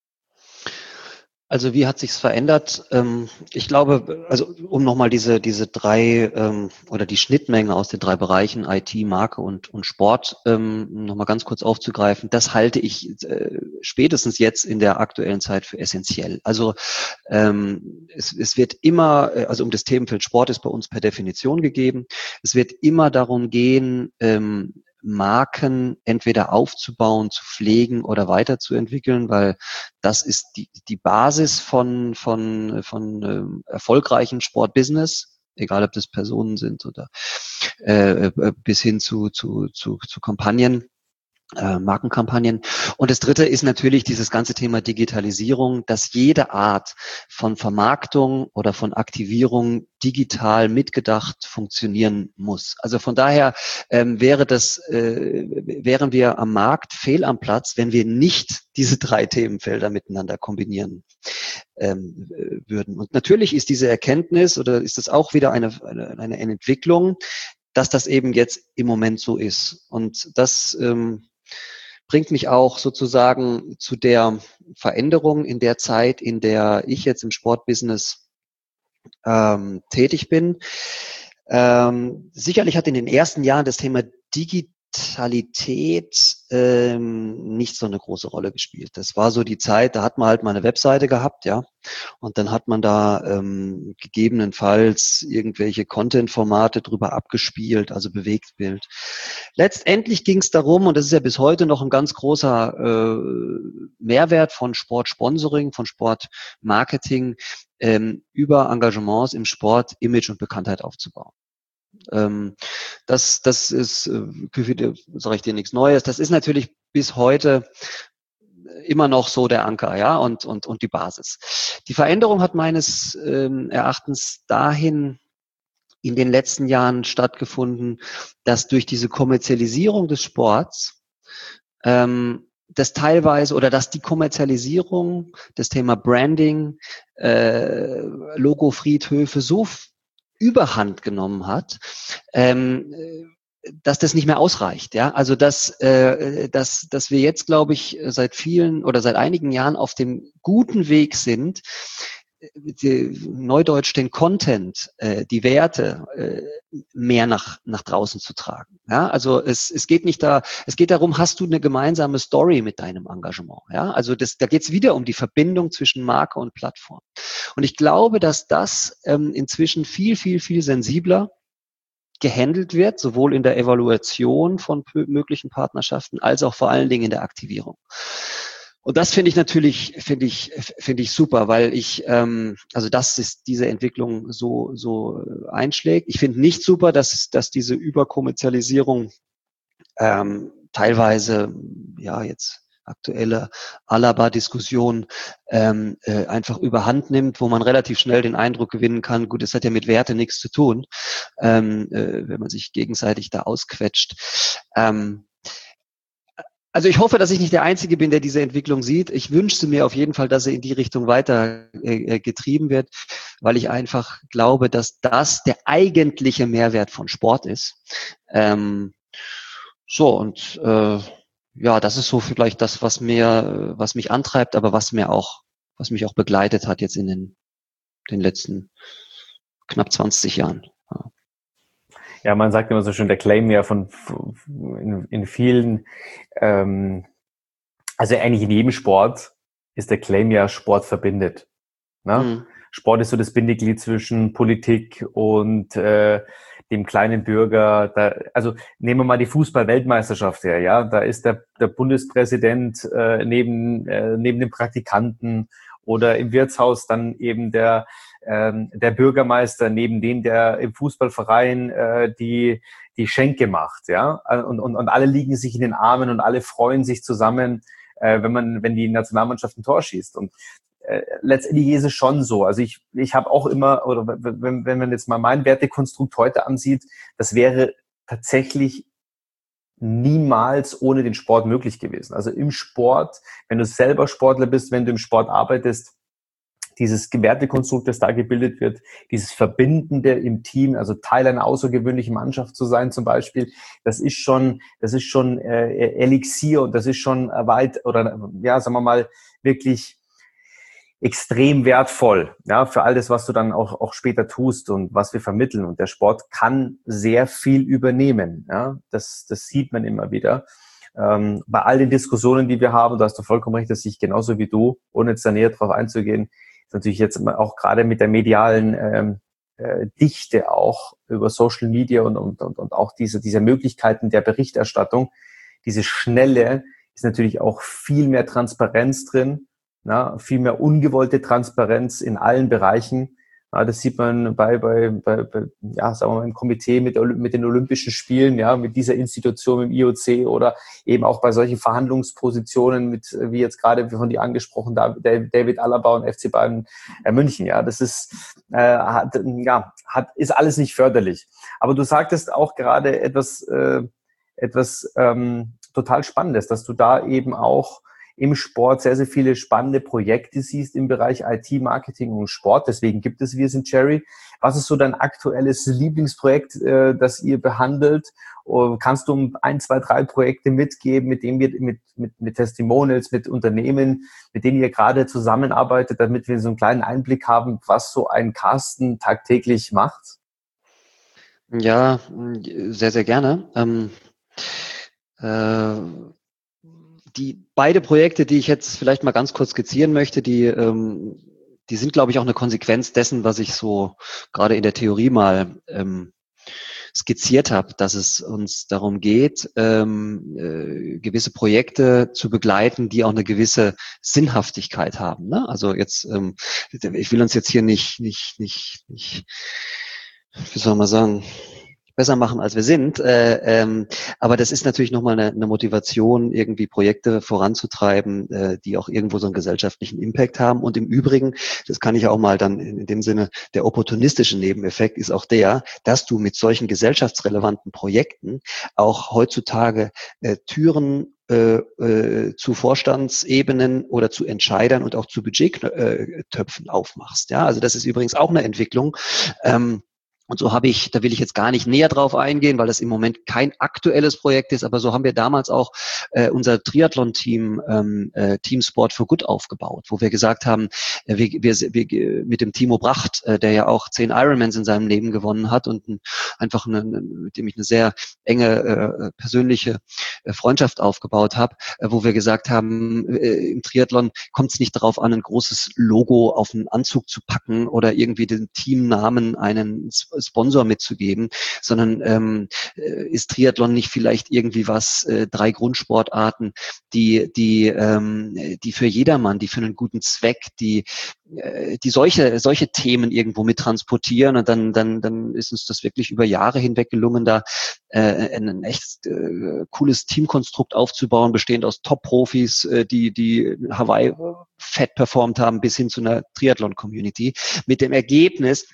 Also wie hat sich's verändert? Ähm, ich glaube, also um nochmal diese diese drei ähm, oder die Schnittmenge aus den drei Bereichen I T, Marke und und Sport ähm, nochmal ganz kurz aufzugreifen, das halte ich äh, spätestens jetzt in der aktuellen Zeit für essentiell. Also ähm, es, es wird immer, also um das Themenfeld Sport ist bei uns per Definition gegeben. Es wird immer darum gehen, ähm, Marken entweder aufzubauen, zu pflegen oder weiterzuentwickeln, weil das ist die, die Basis von, von, von ähm, erfolgreichen Sportbusiness, egal ob das Personen sind oder äh, bis hin zu, zu, zu, zu Kampagnen. Äh, Markenkampagnen. Und das dritte ist natürlich dieses ganze Thema Digitalisierung, dass jede Art von Vermarktung oder von Aktivierung digital mitgedacht funktionieren muss. Also von daher ähm, wäre das, äh, wären wir am Markt fehl am Platz, wenn wir nicht diese drei Themenfelder miteinander kombinieren ähm, würden. Und natürlich ist diese Erkenntnis oder ist das auch wieder eine, eine, eine Entwicklung, dass das eben jetzt im Moment so ist. Und das ähm, bringt mich auch sozusagen zu der Veränderung in der Zeit, in der ich jetzt im Sportbusiness ähm, tätig bin. Ähm, sicherlich hat in den ersten Jahren das Thema Digitalität ähm, nicht so eine große Rolle gespielt. Das war so die Zeit, da hat man halt mal eine Webseite gehabt, ja, und dann hat man da ähm, gegebenenfalls irgendwelche Content-Formate drüber abgespielt, also Bewegtbild. Letztendlich ging es darum, und das ist ja bis heute noch ein ganz großer äh, Mehrwert von Sportsponsoring, von Sportmarketing, ähm, über Engagements im Sport Image und Bekanntheit aufzubauen. Ähm, das, das ist, äh, sage ich dir nichts Neues. Das ist natürlich bis heute immer noch so der Anker, ja, und und und die Basis. Die Veränderung hat meines ähm, Erachtens dahin in den letzten Jahren stattgefunden, dass durch diese Kommerzialisierung des Sports ähm, das teilweise oder dass die Kommerzialisierung, das Thema Branding, äh, Logo-Friedhöfe so Überhand genommen hat, ähm, dass das nicht mehr ausreicht. Ja, also dass, äh, dass, dass wir jetzt, glaube ich, seit vielen oder seit einigen Jahren auf dem guten Weg sind, die, Neudeutsch den Content, äh, die Werte äh, mehr nach nach draußen zu tragen. Ja, also es es geht nicht da, es geht darum, hast du eine gemeinsame Story mit deinem Engagement. Ja, also das, da geht es wieder um die Verbindung zwischen Marke und Plattform. Und ich glaube, dass das ähm, inzwischen viel viel viel sensibler gehandelt wird, sowohl in der Evaluation von möglichen Partnerschaften als auch vor allen Dingen in der Aktivierung. Und das finde ich natürlich, finde ich, finde ich super, weil ich, ähm, also dass es diese Entwicklung so so einschlägt. Ich finde nicht super, dass dass diese Überkommerzialisierung ähm, teilweise, ja jetzt aktuelle Alaba-Diskussion ähm, äh, einfach überhand nimmt, wo man relativ schnell den Eindruck gewinnen kann, gut, es hat ja mit Werte nichts zu tun, ähm, äh, wenn man sich gegenseitig da ausquetscht. Ähm, Also ich hoffe, dass ich nicht der Einzige bin, der diese Entwicklung sieht. Ich wünschte mir auf jeden Fall, dass sie in die Richtung weiter äh, getrieben wird, weil ich einfach glaube, dass das der eigentliche Mehrwert von Sport ist. Ähm, so und äh, ja, das ist so vielleicht das, was mir, was mich antreibt, aber was mir auch, was mich auch begleitet hat jetzt in den, den letzten knapp zwanzig Jahren. Ja. Ja, man sagt immer so schön, der Claim ja von in, in vielen, ähm, also eigentlich in jedem Sport ist der Claim ja, Sport verbindet. Ne? Mhm. Sport ist so das Bindeglied zwischen Politik und äh, dem kleinen Bürger. Da, also nehmen wir mal die Fußball-Weltmeisterschaft her, ja, da ist der, der Bundespräsident äh, neben äh, neben dem Praktikanten oder im Wirtshaus dann eben der ähm, der Bürgermeister neben dem, der im Fußballverein äh, die die Schenke macht, ja, und, und und alle liegen sich in den Armen und alle freuen sich zusammen, äh, wenn man wenn die Nationalmannschaft ein Tor schießt. Und äh, letztendlich ist es schon so. Also ich ich habe auch immer, oder wenn wenn man jetzt mal mein Wertekonstrukt heute ansieht, das wäre tatsächlich niemals ohne den Sport möglich gewesen. Also im Sport, wenn du selber Sportler bist, wenn du im Sport arbeitest, dieses Wertekonstrukt, das da gebildet wird, dieses Verbindende im Team, also Teil einer außergewöhnlichen Mannschaft zu sein zum Beispiel, das ist schon, das ist schon äh, Elixier und das ist schon weit, oder ja, sagen wir mal, wirklich extrem wertvoll, ja, für all das, was du dann auch, auch später tust und was wir vermitteln. Und der Sport kann sehr viel übernehmen, ja, das, das sieht man immer wieder. Ähm, bei all den Diskussionen, die wir haben, du hast doch vollkommen recht, dass ich genauso wie du, ohne jetzt da näher drauf einzugehen, natürlich jetzt auch gerade mit der medialen ähm, äh, Dichte auch über Social Media und, und, und, und auch diese, diese Möglichkeiten der Berichterstattung, diese schnelle, ist natürlich auch viel mehr Transparenz drin, na, viel mehr ungewollte Transparenz in allen Bereichen. Ja, das sieht man bei, bei, bei, bei, ja, sagen wir mal, im Komitee mit, mit den Olympischen Spielen, ja, mit dieser Institution im I O C oder eben auch bei solchen Verhandlungspositionen mit, wie jetzt gerade von dir angesprochen, David Alaba und F C Bayern München, ja, das ist, äh, hat, ja, hat, ist alles nicht förderlich. Aber du sagtest auch gerade etwas, äh, etwas, ähm, total Spannendes, dass du da eben auch im Sport sehr, sehr viele spannende Projekte siehst im Bereich I T, Marketing und Sport. Deswegen gibt es Wir sind Cherry. Was ist so dein aktuelles Lieblingsprojekt, äh, das ihr behandelt? Oder kannst du ein, zwei, drei Projekte mitgeben, mit denen wir mit, mit, mit Testimonials, mit Unternehmen, mit denen ihr gerade zusammenarbeitet, damit wir so einen kleinen Einblick haben, was so ein Carsten tagtäglich macht? Ja, sehr, sehr gerne. Ähm, äh, Die beide Projekte, die ich jetzt vielleicht mal ganz kurz skizzieren möchte, die, ähm, die sind, glaube ich, auch eine Konsequenz dessen, was ich so gerade in der Theorie mal ähm, skizziert habe, dass es uns darum geht, ähm, äh, gewisse Projekte zu begleiten, die auch eine gewisse Sinnhaftigkeit haben. Ne? Also jetzt, ähm, ich will uns jetzt hier nicht, nicht, nicht, nicht, wie soll man sagen, besser machen, als wir sind. Äh, ähm, aber das ist natürlich nochmal eine, eine Motivation, irgendwie Projekte voranzutreiben, äh, die auch irgendwo so einen gesellschaftlichen Impact haben. Und im Übrigen, das kann ich auch mal dann in, in dem Sinne, der opportunistische Nebeneffekt ist auch der, dass du mit solchen gesellschaftsrelevanten Projekten auch heutzutage äh, Türen äh, äh, zu Vorstandsebenen oder zu Entscheidern und auch zu Budgettöpfen aufmachst. Ja, also das ist übrigens auch eine Entwicklung. Ähm, Und so habe ich, da will ich jetzt gar nicht näher drauf eingehen, weil das im Moment kein aktuelles Projekt ist, aber so haben wir damals auch äh, unser Triathlon-Team, ähm, äh, Team Sport for Good aufgebaut, wo wir gesagt haben, äh, wir, wir, wir mit dem Timo Bracht, äh, der ja auch zehn Ironmans in seinem Leben gewonnen hat und ein, einfach eine, mit dem ich eine sehr enge äh, persönliche äh, Freundschaft aufgebaut habe, äh, wo wir gesagt haben, äh, im Triathlon kommt es nicht darauf an, ein großes Logo auf einen Anzug zu packen oder irgendwie den Teamnamen einen Sponsor mitzugeben, sondern ähm, ist Triathlon nicht vielleicht irgendwie was, äh, drei Grundsportarten, die die ähm, die für jedermann, die für einen guten Zweck, die äh, die solche solche Themen irgendwo mit transportieren und dann dann dann ist uns das wirklich über Jahre hinweg gelungen, da äh, ein echt äh, cooles Teamkonstrukt aufzubauen, bestehend aus Top-Profis, äh, die die Hawaii fett performt haben, bis hin zu einer Triathlon-Community, mit dem Ergebnis,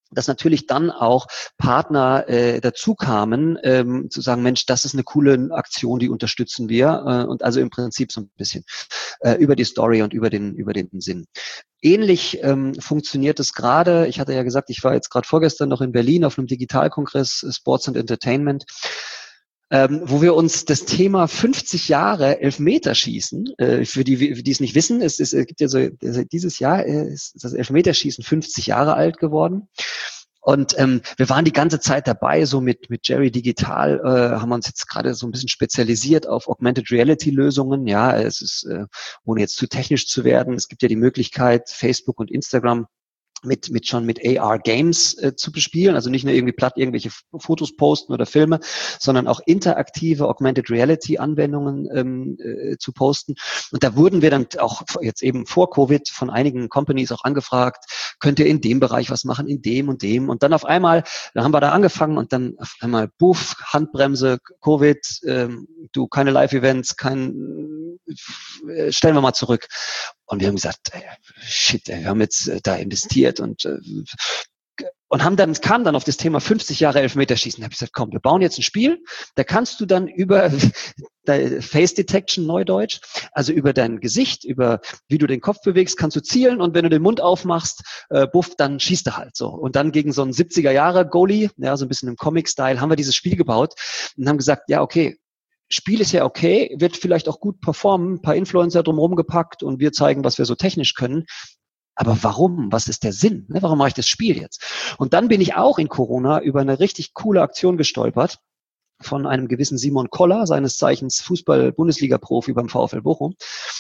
dass natürlich dann auch Partner äh, dazu kamen, ähm, zu sagen, Mensch, das ist eine coole Aktion, die unterstützen wir. Äh, und also im Prinzip so ein bisschen äh, über die Story und über den über den Sinn. Ähnlich ähm, funktioniert es gerade. Ich hatte ja gesagt, ich war jetzt gerade vorgestern noch in Berlin auf einem Digitalkongress Sports and Entertainment, ähm, wo wir uns das Thema fünfzig Jahre Elfmeterschießen, äh, für die, für die es nicht wissen, es, es, es gibt ja so, dieses Jahr ist das Elfmeterschießen fünfzig Jahre alt geworden. Und ähm, wir waren die ganze Zeit dabei, so mit mit Jerry Digital, äh, haben uns jetzt gerade so ein bisschen spezialisiert auf Augmented Reality Lösungen. Ja, es ist, äh, ohne jetzt zu technisch zu werden, es gibt ja die Möglichkeit, Facebook und Instagram mit mit schon mit A R Games äh, zu bespielen, also nicht nur irgendwie platt irgendwelche Fotos posten oder Filme, sondern auch interaktive Augmented Reality Anwendungen ähm, äh, zu posten. Und da wurden wir dann auch jetzt eben vor Covid von einigen Companies auch angefragt, könnt ihr in dem Bereich was machen, in dem und dem. Und dann auf einmal, dann haben wir da angefangen und dann auf einmal, buff, Handbremse, Covid, ähm, du, keine Live-Events, kein, äh, stellen wir mal zurück. Und wir haben gesagt, ey, shit, ey, wir haben jetzt äh, da investiert und äh, und haben dann kam dann auf das Thema fünfzig Jahre Elfmeterschießen. Da habe ich gesagt, komm, wir bauen jetzt ein Spiel, da kannst du dann über Face Detection, Neudeutsch, also über dein Gesicht, über wie du den Kopf bewegst, kannst du zielen und wenn du den Mund aufmachst, äh, buff, dann schießt er halt so. Und dann gegen so einen siebziger Jahre Goalie, ja, so ein bisschen im Comic-Style, haben wir dieses Spiel gebaut und haben gesagt, ja, okay, Spiel ist ja okay, wird vielleicht auch gut performen, ein paar Influencer drumherum gepackt und wir zeigen, was wir so technisch können. Aber warum? Was ist der Sinn? Warum mache ich das Spiel jetzt? Und dann bin ich auch in Corona über eine richtig coole Aktion gestolpert von einem gewissen Simon Koller, seines Zeichens Fußball-Bundesliga-Profi beim VfL Bochum,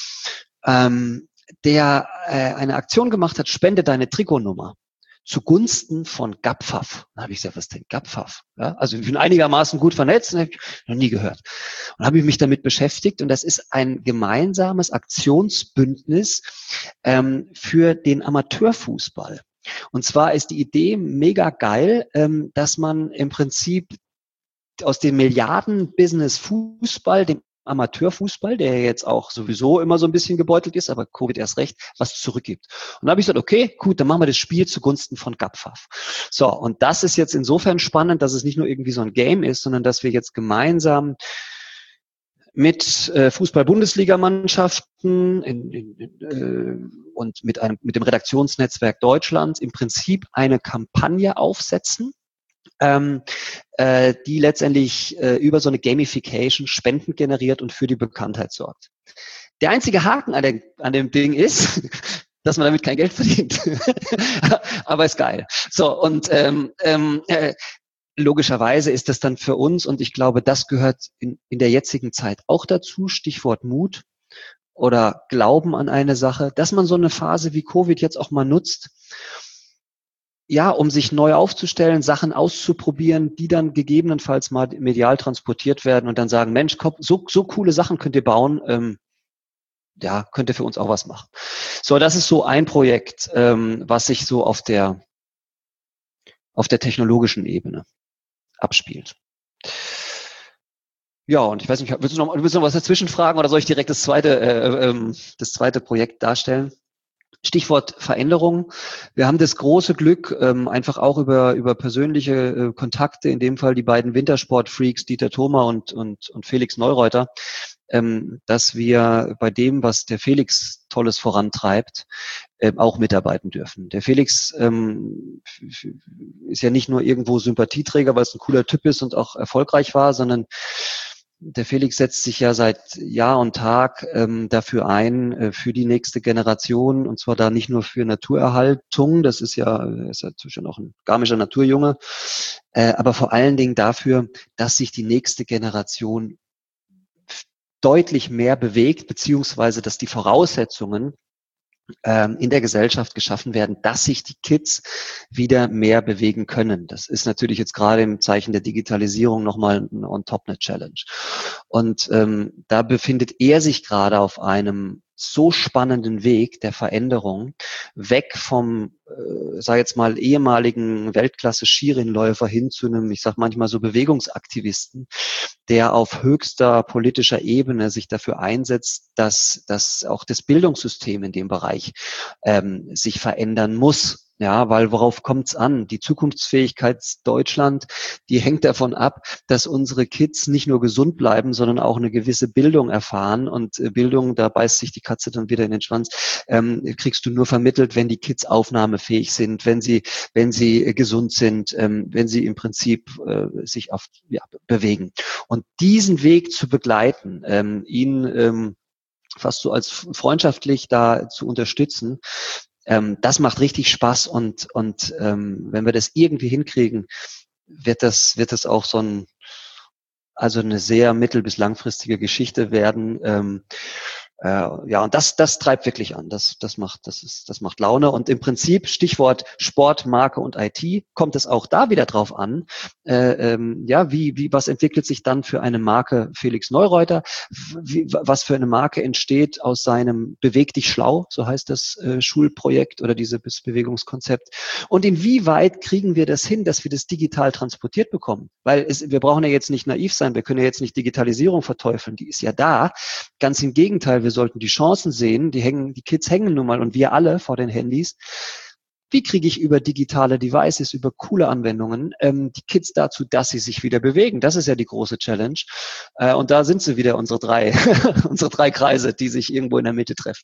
ähm, der äh, eine Aktion gemacht hat, spende deine Trikotnummer zugunsten von Gapfaf. Da habe ich gesagt, was ist denn Gapfaf? Ja, also ich bin einigermaßen gut vernetzt, habe ich noch nie gehört. Und habe ich mich damit beschäftigt und das ist ein gemeinsames Aktionsbündnis ähm, für den Amateurfußball. Und zwar ist die Idee mega geil, ähm, dass man im Prinzip aus dem Milliarden-Business Fußball, dem Amateurfußball, der jetzt auch sowieso immer so ein bisschen gebeutelt ist, aber Covid erst recht, was zurückgibt. Und da habe ich gesagt, okay, gut, dann machen wir das Spiel zugunsten von Gapfaf. So, und das ist jetzt insofern spannend, dass es nicht nur irgendwie so ein Game ist, sondern dass wir jetzt gemeinsam mit äh, Fußball-Bundesliga-Mannschaften in, in, in, äh, und mit einem mit dem Redaktionsnetzwerk Deutschland im Prinzip eine Kampagne aufsetzen, Ähm, äh, die letztendlich äh, über so eine Gamification Spenden generiert und für die Bekanntheit sorgt. Der einzige Haken an, der, an dem Ding ist, dass man damit kein Geld verdient. Aber ist geil. So, und ähm, ähm, äh, logischerweise ist das dann für uns, und ich glaube, das gehört in, in der jetzigen Zeit auch dazu, Stichwort Mut oder Glauben an eine Sache, dass man so eine Phase wie Covid jetzt auch mal nutzt, ja, um sich neu aufzustellen, Sachen auszuprobieren, die dann gegebenenfalls mal medial transportiert werden und dann sagen, Mensch, komm, so, so coole Sachen könnt ihr bauen, ähm, ja, könnt ihr für uns auch was machen. So, das ist so ein Projekt, ähm, was sich so auf der, auf der technologischen Ebene abspielt. Ja, und ich weiß nicht, willst du noch, willst du noch was dazwischen fragen oder soll ich direkt das zweite, äh, ähm, das zweite Projekt darstellen? Stichwort Veränderung. Wir haben das große Glück, ähm, einfach auch über über persönliche äh, Kontakte, in dem Fall die beiden Wintersport-Freaks, Dieter Thoma und und und Felix Neureuter, ähm, dass wir bei dem, was der Felix Tolles vorantreibt, äh, auch mitarbeiten dürfen. Der Felix ähm, ist ja nicht nur irgendwo Sympathieträger, weil es ein cooler Typ ist und auch erfolgreich war, sondern der Felix setzt sich ja seit Jahr und Tag ähm, dafür ein, äh, für die nächste Generation, und zwar da nicht nur für Naturerhaltung, das ist ja, er ist ja zwischen auch ein garmischer Naturjunge, äh, aber vor allen Dingen dafür, dass sich die nächste Generation deutlich mehr bewegt, beziehungsweise dass die Voraussetzungen ähm, in der Gesellschaft geschaffen werden, dass sich die Kids wieder mehr bewegen können. Das ist natürlich jetzt gerade im Zeichen der Digitalisierung nochmal on top eine Challenge. Und ähm, da befindet er sich gerade auf einem so spannenden Weg der Veränderung, weg vom, äh, sag jetzt mal, ehemaligen Weltklasse-Skirennläufer hin zu einem, ich sag manchmal so Bewegungsaktivisten, der auf höchster politischer Ebene sich dafür einsetzt, dass, dass auch das Bildungssystem in dem Bereich ähm, sich verändern muss. Ja, weil worauf kommt's an? Die Zukunftsfähigkeit Deutschland, die hängt davon ab, dass unsere Kids nicht nur gesund bleiben, sondern auch eine gewisse Bildung erfahren. Und Bildung, da beißt sich die Katze dann wieder in den Schwanz, ähm, kriegst du nur vermittelt, wenn die Kids aufnahmefähig sind, wenn sie, wenn sie gesund sind, ähm, wenn sie im Prinzip äh, sich auf, ja, bewegen. Und diesen Weg zu begleiten, ähm, ihn ähm, fast so als freundschaftlich da zu unterstützen, Ähm, das macht richtig Spaß und und ähm, wenn wir das irgendwie hinkriegen, wird das wird das auch so ein also eine sehr mittel- bis langfristige Geschichte werden. Ähm, äh, ja, und das das treibt wirklich an. Das das macht das ist das macht Laune und im Prinzip Stichwort Sport, Marke und I T kommt es auch da wieder drauf an. Äh, ähm, ja, wie wie was entwickelt sich dann für eine Marke Felix Neureuter? Wie, was für eine Marke entsteht aus seinem Beweg dich schlau, so heißt das äh, Schulprojekt oder dieses Bewegungskonzept. Und inwieweit kriegen wir das hin, dass wir das digital transportiert bekommen? Weil es, wir brauchen ja jetzt nicht naiv sein, wir können ja jetzt nicht Digitalisierung verteufeln, die ist ja da. Ganz im Gegenteil, wir sollten die Chancen sehen, die hängen, die Kids hängen nun mal und wir alle vor den Handys. Wie kriege ich über digitale Devices, über coole Anwendungen ähm, die Kids dazu, dass sie sich wieder bewegen? Das ist ja die große Challenge. Äh, und da sind sie wieder, unsere drei, unsere drei Kreise, die sich irgendwo in der Mitte treffen.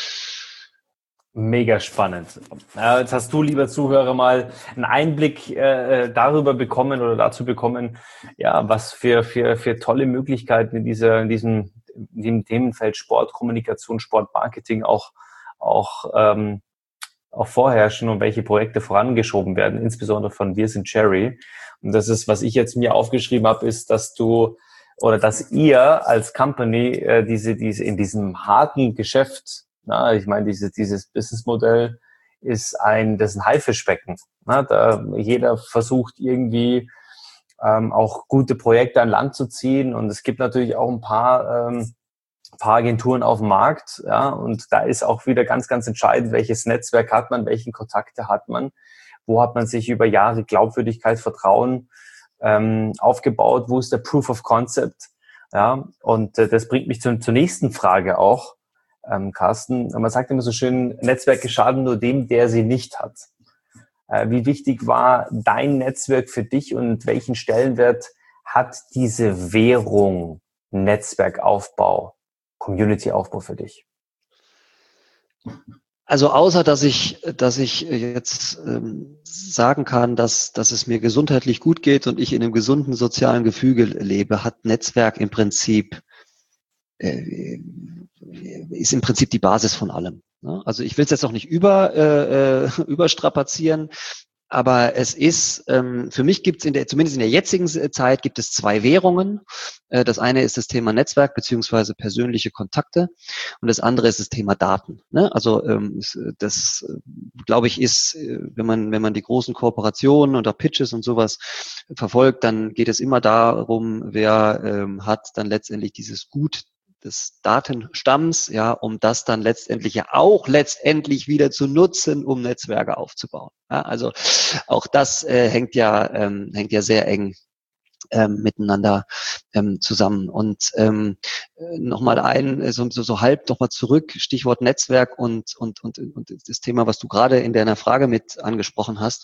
Mega spannend. Äh, jetzt hast du, lieber Zuhörer, mal einen Einblick äh, darüber bekommen oder dazu bekommen, ja, was für für für tolle Möglichkeiten in dieser in diesem, in diesem Themenfeld Sport, Kommunikation, Sportmarketing auch auch ähm, auch vorherrschen und welche Projekte vorangeschoben werden, insbesondere von Wir sind Cherry. Und das ist, was ich jetzt mir aufgeschrieben habe, ist, dass du oder dass ihr als Company äh, diese diese in diesem harten Geschäft, na, ich meine, dieses dieses Businessmodell ist ein das ist ein Haifischbecken. Na, da jeder versucht irgendwie ähm, auch gute Projekte an Land zu ziehen und es gibt natürlich auch ein paar ähm, paar Agenturen auf dem Markt, ja, und da ist auch wieder ganz, ganz entscheidend, welches Netzwerk hat man, welche Kontakte hat man, wo hat man sich über Jahre Glaubwürdigkeit, Vertrauen ähm, aufgebaut, wo ist der Proof of Concept, ja, und äh, das bringt mich zu, zur nächsten Frage auch, ähm, Carsten. Man sagt immer so schön, Netzwerke schaden nur dem, der sie nicht hat. Äh, wie wichtig war dein Netzwerk für dich und welchen Stellenwert hat diese Währung Netzwerkaufbau, Community-Aufbau für dich? Also außer, dass ich, dass ich jetzt ähm, sagen kann, dass, dass es mir gesundheitlich gut geht und ich in einem gesunden sozialen Gefüge lebe, hat Netzwerk im Prinzip, äh, ist im Prinzip die Basis von allem. Ne? Also ich will es jetzt auch nicht über, äh, überstrapazieren, aber es ist, ähm, für mich gibt es in der, zumindest in der jetzigen Zeit gibt es zwei Währungen. Äh, das eine ist das Thema Netzwerk beziehungsweise persönliche Kontakte und das andere ist das Thema Daten. Ne? Also ähm, das, glaube ich, ist, wenn man wenn man die großen Kooperationen oder Pitches und sowas verfolgt, dann geht es immer darum, wer ähm, hat dann letztendlich dieses Gut des Datenstamms, ja, um das dann letztendlich ja auch letztendlich wieder zu nutzen, um Netzwerke aufzubauen. Ja, also auch das äh, hängt ja ähm, hängt ja sehr eng ähm, miteinander ähm, zusammen. Und ähm, nochmal ein, so, so, so halb nochmal zurück, Stichwort Netzwerk und, und, und, und das Thema, was du gerade in deiner Frage mit angesprochen hast.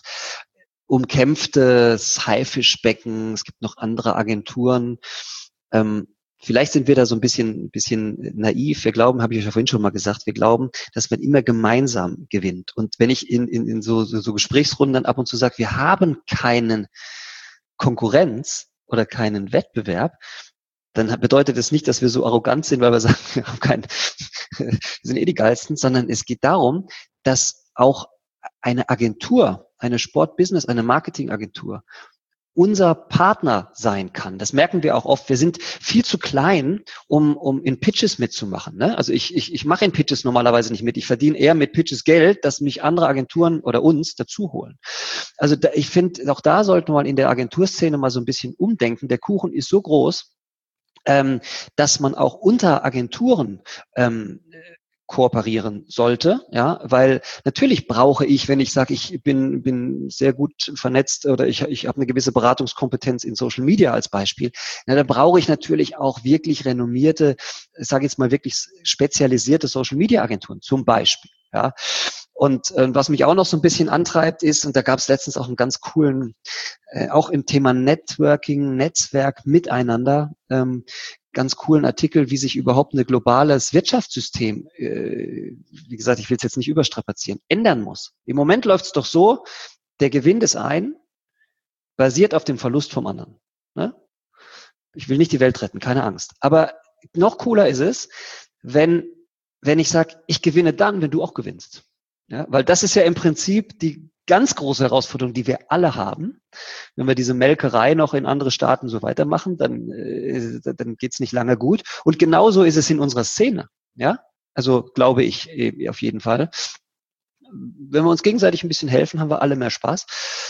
Umkämpftes Haifischbecken, es gibt noch andere Agenturen. Ähm, Vielleicht sind wir da so ein bisschen, ein bisschen naiv. Wir glauben, habe ich euch ja vorhin schon mal gesagt, wir glauben, dass man immer gemeinsam gewinnt. Und wenn ich in, in, in so, so, so Gesprächsrunden dann ab und zu sage, wir haben keinen Konkurrenz oder keinen Wettbewerb, dann bedeutet es nicht, dass wir so arrogant sind, weil wir sagen, wir haben keinen, wir sind eh die Geilsten, sondern es geht darum, dass auch eine Agentur, eine Sport-Business, eine Marketingagentur unser Partner sein kann. Das merken wir auch oft. Wir sind viel zu klein, um, um in Pitches mitzumachen. Ne? Also ich, ich, ich mache in Pitches normalerweise nicht mit. Ich verdiene eher mit Pitches Geld, dass mich andere Agenturen oder uns dazu holen. Also da, ich finde, auch da sollten wir mal in der Agenturszene mal so ein bisschen umdenken. Der Kuchen ist so groß, ähm, dass man auch unter Agenturen ähm, kooperieren sollte, ja, weil natürlich brauche ich, wenn ich sage, ich bin bin sehr gut vernetzt oder ich ich habe eine gewisse Beratungskompetenz in Social Media als Beispiel, na, da brauche ich natürlich auch wirklich renommierte, sage jetzt mal wirklich spezialisierte Social Media Agenturen zum Beispiel, ja. Und äh, was mich auch noch so ein bisschen antreibt ist, und da gab es letztens auch einen ganz coolen, äh, auch im Thema Networking, Netzwerk, Miteinander, ähm, ganz coolen Artikel, wie sich überhaupt ein globales Wirtschaftssystem, äh, wie gesagt, ich will es jetzt nicht überstrapazieren, ändern muss. Im Moment läuft es doch so, der Gewinn des einen basiert auf dem Verlust vom anderen. Ne? Ich will nicht die Welt retten, keine Angst. Aber noch cooler ist es, wenn, wenn ich sage, ich gewinne dann, wenn du auch gewinnst. Ja, weil das ist ja im Prinzip die ganz große Herausforderung, die wir alle haben. Wenn wir diese Melkerei noch in andere Staaten so weitermachen, dann, äh, dann geht's nicht lange gut. Und genauso ist es in unserer Szene. Ja, also glaube ich äh, auf jeden Fall. Wenn wir uns gegenseitig ein bisschen helfen, haben wir alle mehr Spaß.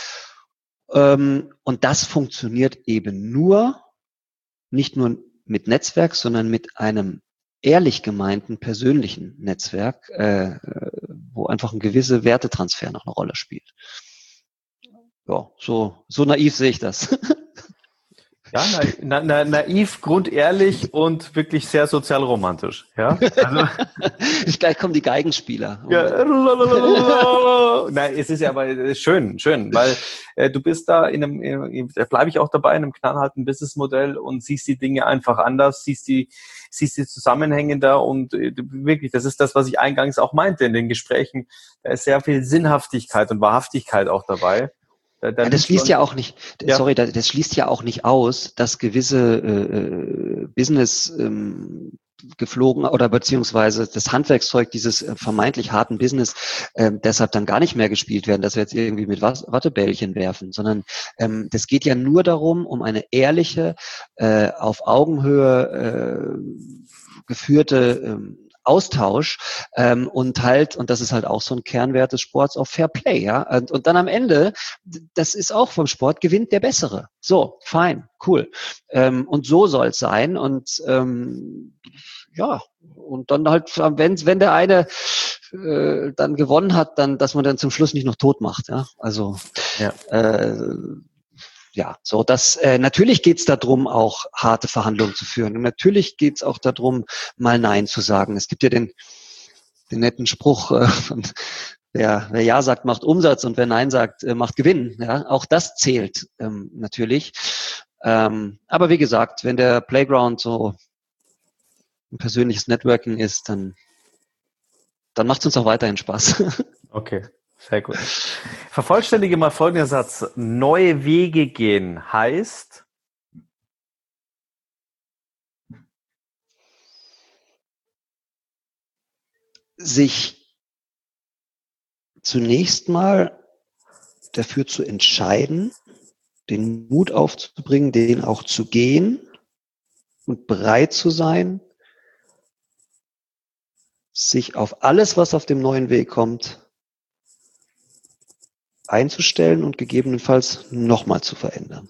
Ähm, und das funktioniert eben nur, nicht nur mit Netzwerk, sondern mit einem ehrlich gemeinten persönlichen Netzwerk, äh, wo einfach ein gewisser Wertetransfer noch eine Rolle spielt. Ja, so, so naiv sehe ich das. Ja, na, na, naiv, grundehrlich und wirklich sehr sozialromantisch. Ja, also gleich kommen die Geigenspieler. Ja. Nein, es ist ja aber schön, schön, weil äh, du bist da in einem, in, da bleibe ich auch dabei, in einem knallharten Businessmodell und siehst die Dinge einfach anders, siehst die, siehst die Zusammenhänge da und äh, wirklich, das ist das, was ich eingangs auch meinte in den Gesprächen. Da ist sehr viel Sinnhaftigkeit und Wahrhaftigkeit auch dabei. Da, da ja, das schließt ja auch nicht, ja. sorry, das, das schließt ja auch nicht aus, dass gewisse äh, Business ähm, geflogen oder beziehungsweise das Handwerkszeug dieses äh, vermeintlich harten Business äh, deshalb dann gar nicht mehr gespielt werden, dass wir jetzt irgendwie mit Wattebällchen werfen, sondern ähm, das geht ja nur darum, um eine ehrliche, äh, auf Augenhöhe äh, geführte ähm, Austausch ähm, und halt, und das ist halt auch so ein Kernwert des Sports, auf Fair Play, ja. Und, und dann am Ende, das ist auch vom Sport, gewinnt der Bessere. So, fein, cool. Ähm, und so soll es sein. Und ähm, ja, und dann halt, wenn, wenn der eine äh, dann gewonnen hat, dann, dass man dann zum Schluss nicht noch tot macht, ja. Also ja. Äh, Ja, so das äh, natürlich geht's darum, auch harte Verhandlungen zu führen. Und natürlich geht's auch darum, mal Nein zu sagen. Es gibt ja den, den netten Spruch, äh, von, wer, wer Ja sagt, macht Umsatz und wer Nein sagt, äh, macht Gewinn. Ja, auch das zählt ähm, natürlich. Ähm, aber wie gesagt, wenn der Playground so ein persönliches Networking ist, dann, dann macht's uns auch weiterhin Spaß. Okay. Sehr gut. Vervollständige mal folgenden Satz. Neue Wege gehen heißt? Sich zunächst mal dafür zu entscheiden, den Mut aufzubringen, den auch zu gehen und bereit zu sein, sich auf alles, was auf dem neuen Weg kommt, einzustellen und gegebenenfalls nochmal zu verändern.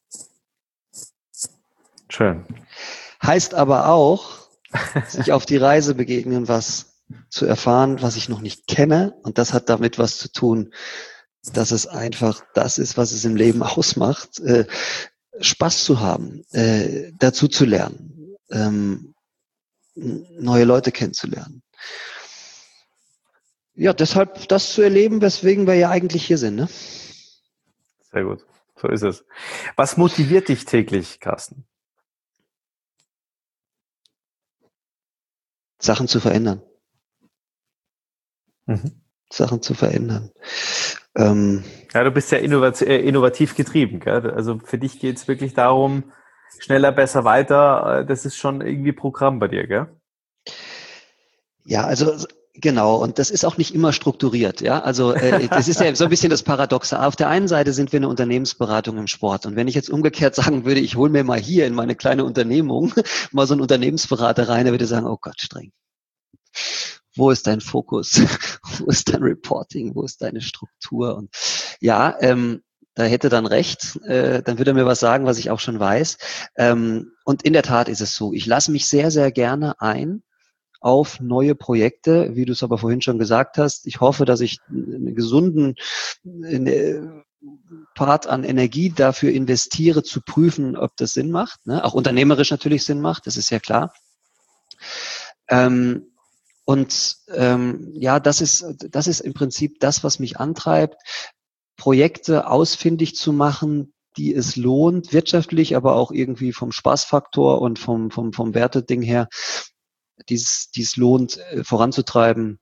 Schön. Heißt aber auch, sich auf die Reise begegnen, was zu erfahren, was ich noch nicht kenne. Und das hat damit was zu tun, dass es einfach das ist, was es im Leben ausmacht, äh, Spaß zu haben, äh, dazu zu lernen, ähm, neue Leute kennenzulernen. Ja, deshalb das zu erleben, weswegen wir ja eigentlich hier sind, ne? Sehr gut, so ist es. Was motiviert dich täglich, Carsten? Sachen zu verändern. Mhm. Sachen zu verändern. Ähm, ja, du bist ja innovativ, äh, innovativ getrieben, gell? Also für dich geht es wirklich darum, schneller, besser, weiter. Das ist schon irgendwie Programm bei dir, gell? Ja, also genau, und das ist auch nicht immer strukturiert, ja. Also äh, das ist ja so ein bisschen das Paradoxe. Auf der einen Seite sind wir eine Unternehmensberatung im Sport. Und wenn ich jetzt umgekehrt sagen würde, ich hole mir mal hier in meine kleine Unternehmung mal so einen Unternehmensberater rein, der würde sagen, oh Gott, streng. Wo ist dein Fokus? Wo ist dein Reporting? Wo ist deine Struktur? Und ja, ähm, da hätte dann recht, äh, dann würde er mir was sagen, was ich auch schon weiß. Ähm, und in der Tat ist es so, ich lasse mich sehr, sehr gerne ein auf neue Projekte, wie du es aber vorhin schon gesagt hast. Ich hoffe, dass ich einen gesunden eine Part an Energie dafür investiere, zu prüfen, ob das Sinn macht. Ne? Auch unternehmerisch natürlich Sinn macht, das ist ja klar. Ähm, Und ähm, ja, das ist, das ist im Prinzip das, was mich antreibt, Projekte ausfindig zu machen, die es lohnt, wirtschaftlich, aber auch irgendwie vom Spaßfaktor und vom, vom, vom Werteding her, dies, dies lohnt, äh, voranzutreiben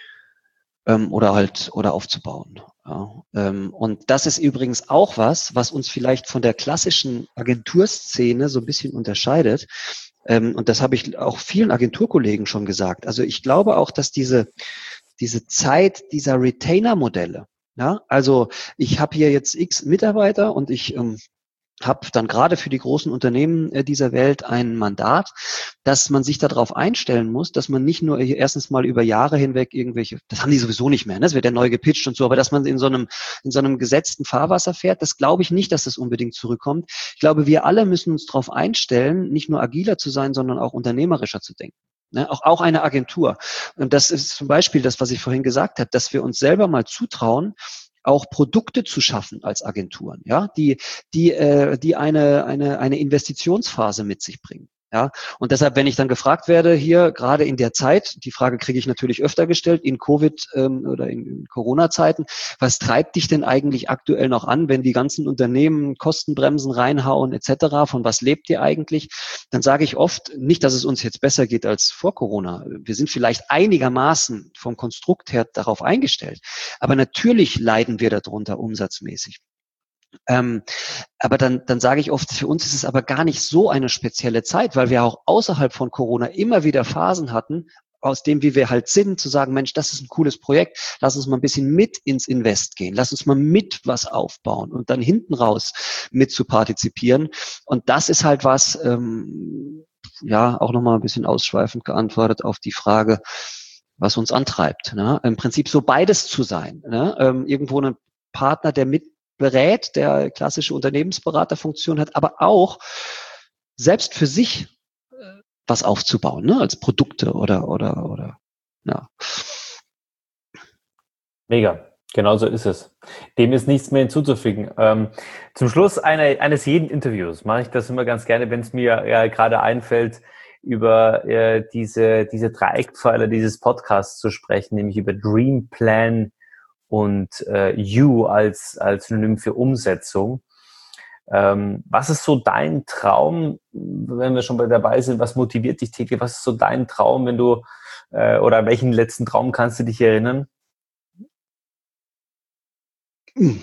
ähm, oder halt oder aufzubauen. Ja, ähm, und das ist übrigens auch was, was uns vielleicht von der klassischen Agenturszene so ein bisschen unterscheidet. Ähm, und das habe ich auch vielen Agenturkollegen schon gesagt. Also ich glaube auch, dass diese, diese Zeit dieser Retainer-Modelle, ja, also ich habe hier jetzt x Mitarbeiter und ich ähm, habe dann gerade für die großen Unternehmen äh, dieser Welt ein Mandat, dass man sich darauf einstellen muss, dass man nicht nur erstens mal über Jahre hinweg irgendwelche, das haben die sowieso nicht mehr, ne? Das wird ja neu gepitcht und so, aber dass man in so einem in so einem gesetzten Fahrwasser fährt, das glaube ich nicht, dass das unbedingt zurückkommt. Ich glaube, wir alle müssen uns darauf einstellen, nicht nur agiler zu sein, sondern auch unternehmerischer zu denken. Ne, auch, auch eine Agentur. Und das ist zum Beispiel das, was ich vorhin gesagt habe, dass wir uns selber mal zutrauen, auch Produkte zu schaffen als Agenturen, ja, die, die, äh, die eine, eine, eine Investitionsphase mit sich bringen. Ja, und deshalb, wenn ich dann gefragt werde, hier gerade in der Zeit, die Frage kriege ich natürlich öfter gestellt, in Covid ähm, oder in, in Corona-Zeiten, was treibt dich denn eigentlich aktuell noch an, wenn die ganzen Unternehmen Kostenbremsen reinhauen et cetera, von was lebt ihr eigentlich? Dann sage ich oft, nicht, dass es uns jetzt besser geht als vor Corona. Wir sind vielleicht einigermaßen vom Konstrukt her darauf eingestellt, aber natürlich leiden wir darunter umsatzmäßig. Ähm, aber dann, dann sage ich oft, für uns ist es aber gar nicht so eine spezielle Zeit, weil wir auch außerhalb von Corona immer wieder Phasen hatten, aus dem, wie wir halt sind, zu sagen, Mensch, das ist ein cooles Projekt, lass uns mal ein bisschen mit ins Invest gehen, lass uns mal mit was aufbauen und dann hinten raus mit zu partizipieren. Und das ist halt was, ähm, ja, auch nochmal ein bisschen ausschweifend geantwortet auf die Frage, was uns antreibt. Ne? Im Prinzip so beides zu sein. Ne? Ähm, irgendwo ein Partner, der mit berät, der klassische Unternehmensberaterfunktion hat, aber auch selbst für sich was aufzubauen, ne, als Produkte oder oder oder ja. Mega, genau so ist es. Dem ist nichts mehr hinzuzufügen. Ähm, zum Schluss eine, eines jeden Interviews mache ich das immer ganz gerne, wenn es mir äh, gerade einfällt, über äh, diese diese Dreieckpfeiler dieses Podcasts zu sprechen, nämlich über Dream, Plan und äh, You als als Synonym für Umsetzung. Ähm, was ist so dein Traum, wenn wir schon bei dabei sind? Was motiviert dich täglich? Was ist so dein Traum, wenn du äh, oder an welchen letzten Traum kannst du dich erinnern? Hm.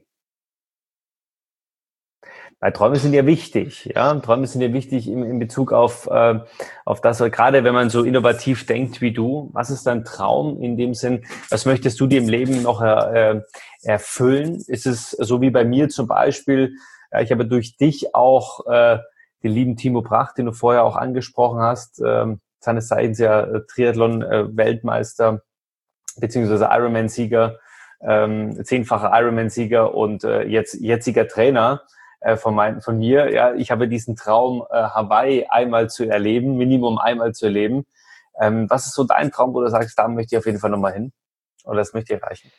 Weil Träume sind ja wichtig, ja. Träume sind ja wichtig in, in Bezug auf, äh, auf das, gerade wenn man so innovativ denkt wie du. Was ist dein Traum in dem Sinn? Was möchtest du dir im Leben noch äh, erfüllen? Ist es so wie bei mir zum Beispiel? Ja, ich habe durch dich auch äh, den lieben Timo Bracht, den du vorher auch angesprochen hast, äh, seines Zeichens ja Triathlon-Weltmeister äh, beziehungsweise Ironman-Sieger, äh, zehnfacher Ironman-Sieger und äh, jetzt jetziger Trainer. Von, mein, von mir, ja, ich habe diesen Traum, äh, Hawaii einmal zu erleben, Minimum einmal zu erleben. Ähm, was ist so dein Traum, wo du sagst, da möchte ich auf jeden Fall nochmal hin? Oder das möchte ich erreichen?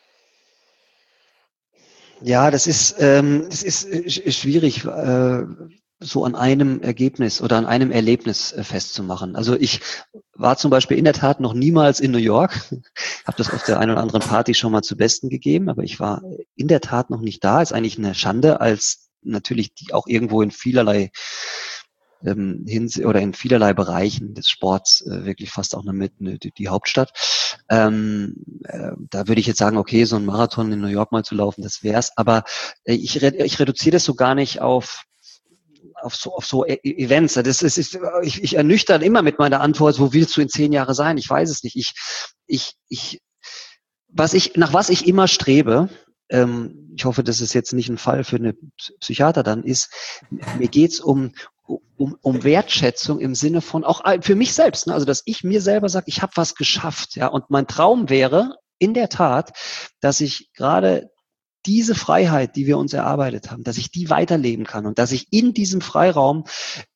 Ja, das ist, ähm, das ist äh, schwierig, äh, so an einem Ergebnis oder an einem Erlebnis äh, festzumachen. Also ich war zum Beispiel in der Tat noch niemals in New York, habe das auf der einen oder anderen Party schon mal zu Besten gegeben, aber ich war in der Tat noch nicht da. Ist eigentlich eine Schande als natürlich die auch irgendwo in vielerlei ähm, Hinsicht oder in vielerlei Bereichen des Sports äh, wirklich fast auch eine, eine, die Hauptstadt. Ähm, äh, da würde ich jetzt sagen, okay, so ein Marathon in New York mal zu laufen, das wär's. Aber äh, ich, ich reduziere das so gar nicht auf auf so auf so Events. Das ist, ist ich, ich ernüchtern immer mit meiner Antwort, wo willst du in zehn Jahre sein? Ich weiß es nicht. Ich ich ich was ich nach was ich immer strebe. Ähm, ich hoffe, das ist jetzt nicht ein Fall für eine Psychiater dann ist, mir geht's um, um, um Wertschätzung im Sinne von, auch für mich selbst, ne? Also dass ich mir selber sage, ich habe was geschafft. Ja, und mein Traum wäre in der Tat, dass ich gerade diese Freiheit, die wir uns erarbeitet haben, dass ich die weiterleben kann und dass ich in diesem Freiraum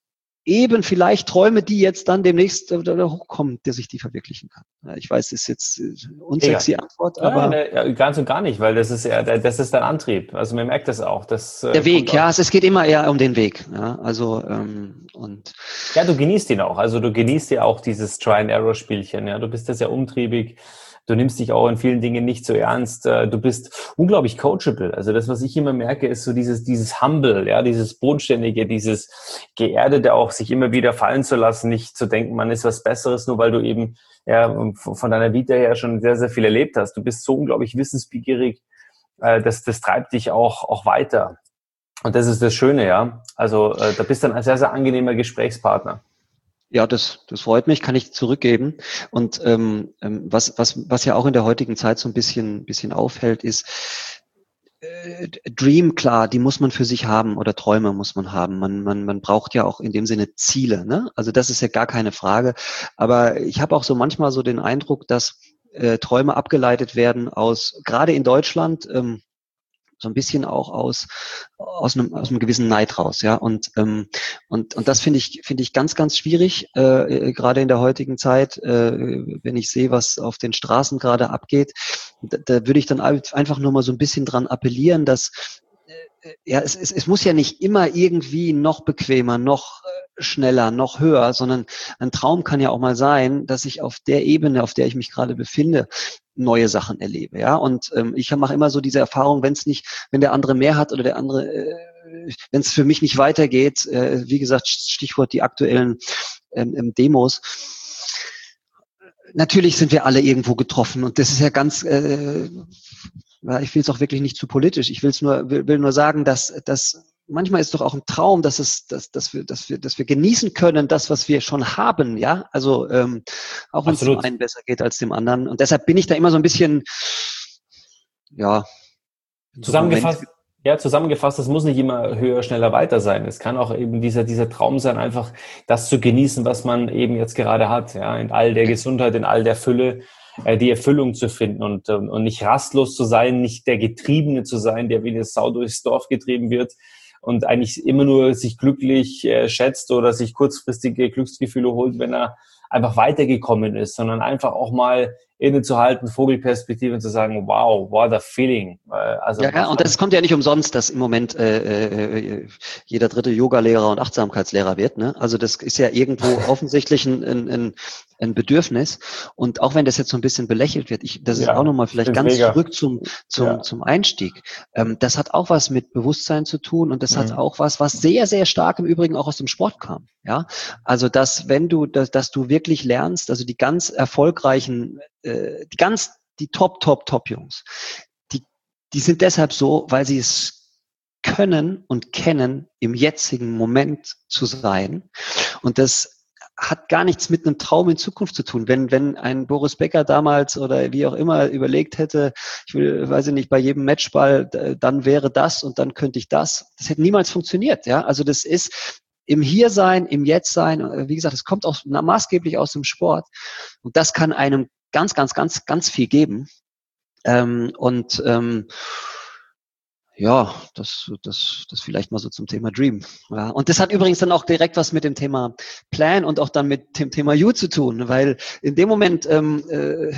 eben vielleicht Träume, die jetzt dann demnächst oder hochkommen, der sich die verwirklichen kann. Ja, ich weiß, das ist jetzt eine unsexy ja. Antwort, aber... Ja, ja, ganz und gar nicht, weil das ist ja, das ist dein Antrieb. Also man merkt das auch. Das, der Weg, ja, es geht immer eher um den Weg. Ja, also, ähm, und... Ja, du genießt ihn auch. Also du genießt ja auch dieses Try-and-Error-Spielchen. Ja, du bist da sehr umtriebig. Du nimmst dich auch in vielen Dingen nicht so ernst. Du bist unglaublich coachable. Also das, was ich immer merke, ist so dieses, dieses Humble, ja, dieses Bodenständige, dieses Geerdete auch, sich immer wieder fallen zu lassen, nicht zu denken, man ist was Besseres, nur weil du eben, ja, von deiner Vita her schon sehr, sehr viel erlebt hast. Du bist so unglaublich wissensbegierig. Das, das treibt dich auch, auch weiter. Und das ist das Schöne, ja. Also, da bist du ein sehr, sehr angenehmer Gesprächspartner. Ja, das, das freut mich, kann ich zurückgeben. Und ähm, was, was, was ja auch in der heutigen Zeit so ein bisschen, bisschen auffällt, ist äh, Dream, klar, die muss man für sich haben oder Träume muss man haben. Man, man, man braucht ja auch in dem Sinne Ziele, ne? Also das ist ja gar keine Frage. Aber ich habe auch so manchmal so den Eindruck, dass äh, Träume abgeleitet werden aus, gerade in Deutschland, ähm, so ein bisschen auch aus aus einem aus einem gewissen Neid raus, ja, und ähm, und und das finde ich finde ich ganz ganz schwierig, äh, gerade in der heutigen Zeit, äh, wenn ich sehe, was auf den Straßen gerade abgeht, da, da würde ich dann einfach nur mal so ein bisschen dran appellieren, dass äh, ja es, es es muss ja nicht immer irgendwie noch bequemer, noch äh, schneller, noch höher, sondern ein Traum kann ja auch mal sein, dass ich auf der Ebene, auf der ich mich gerade befinde, neue Sachen erlebe, ja. Und ähm, ich mache immer so diese Erfahrung, wenn es nicht, wenn der andere mehr hat oder der andere, äh, wenn es für mich nicht weitergeht, äh, wie gesagt, Stichwort die aktuellen ähm, Demos. Natürlich sind wir alle irgendwo getroffen und das ist ja ganz, äh, ja, ich will es auch wirklich nicht zu politisch. Ich will es nur, will, will nur sagen, dass, dass manchmal ist doch auch ein Traum, dass es, dass, dass wir, dass wir, dass wir genießen können, das, was wir schon haben, ja. Also ähm, auch wenn es dem einen besser geht als dem anderen. Und deshalb bin ich da immer so ein bisschen, ja. Zusammengefasst, ja, zusammengefasst, das muss nicht immer höher, schneller, weiter sein. Es kann auch eben dieser, dieser Traum sein, einfach das zu genießen, was man eben jetzt gerade hat, ja, in all der Gesundheit, in all der Fülle, äh, die Erfüllung zu finden und, ähm, und nicht rastlos zu sein, nicht der Getriebene zu sein, der wie eine Sau durchs Dorf getrieben wird und eigentlich immer nur sich glücklich äh, schätzt oder sich kurzfristige Glücksgefühle holt, wenn er einfach weitergekommen ist, sondern einfach auch mal innezuhalten, Vogelperspektive und zu sagen, wow, what a feeling. Also, ja, ja, und das kommt ja nicht umsonst, dass im Moment äh, äh, jeder dritte Yoga-Lehrer und Achtsamkeitslehrer wird. Ne? Also das ist ja irgendwo offensichtlich ein, ein, ein Bedürfnis. Und auch wenn das jetzt so ein bisschen belächelt wird, ich, das ist ja auch nochmal vielleicht ganz mega. zurück zum, zum, ja. zum Einstieg. Ähm, das hat auch was mit Bewusstsein zu tun und das mhm. hat auch was, was sehr, sehr stark im Übrigen auch aus dem Sport kam. Ja, also dass wenn du, dass, dass du wirklich lernst, also die ganz erfolgreichen, äh, die ganz, die Top, Top, Top Jungs, die, die sind deshalb so, weil sie es können und kennen, im jetzigen Moment zu sein. Und das hat gar nichts mit einem Traum in Zukunft zu tun. Wenn, wenn ein Boris Becker damals oder wie auch immer überlegt hätte, ich will, weiß ich nicht, bei jedem Matchball, dann wäre das und dann könnte ich das. Das hätte niemals funktioniert, ja. Also das ist im Hiersein, im Jetztsein, wie gesagt, es kommt auch maßgeblich aus dem Sport. Und das kann einem ganz, ganz, ganz, ganz viel geben. Ähm, und ähm, ja, das, das, das vielleicht mal so zum Thema Dream. Ja, und das hat übrigens dann auch direkt was mit dem Thema Plan und auch dann mit dem Thema You zu tun, weil in dem Moment ähm, äh,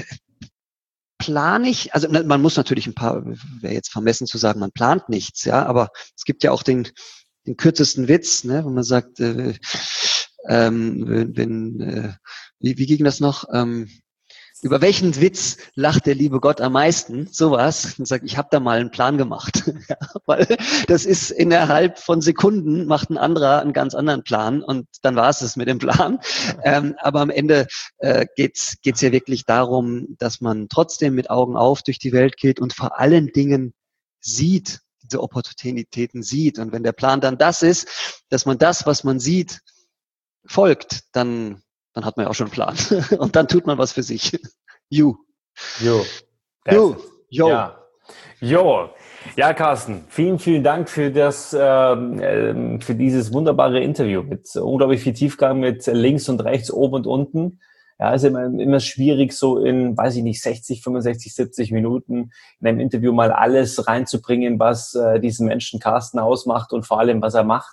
plane ich, also man muss natürlich ein paar, wäre jetzt vermessen zu sagen, man plant nichts, ja, aber es gibt ja auch den den kürzesten Witz, ne, wo man sagt, äh, ähm, wenn, wenn äh, wie, wie ging das noch? Ähm, über welchen Witz lacht der liebe Gott am meisten? Sowas. Und sagt, ich habe da mal einen Plan gemacht. Ja, weil das ist innerhalb von Sekunden macht ein anderer einen ganz anderen Plan und dann war es es mit dem Plan. Ähm, aber am Ende äh, geht's geht's ja wirklich darum, dass man trotzdem mit Augen auf durch die Welt geht und vor allen Dingen sieht, diese Opportunitäten sieht. Und wenn der Plan dann das ist, dass man das, was man sieht, folgt, dann, dann hat man ja auch schon einen Plan. Und dann tut man was für sich. You. You. You. Yo. Ja. Jo. Ja, Carsten, vielen, vielen Dank für das, ähm, für dieses wunderbare Interview mit unglaublich viel Tiefgang, mit links und rechts, oben und unten. Ja, ist immer, immer schwierig, so in, weiß ich nicht, sechzig, fünfundsechzig, siebzig Minuten in einem Interview mal alles reinzubringen, was äh, diesen Menschen Carsten ausmacht und vor allem, was er macht.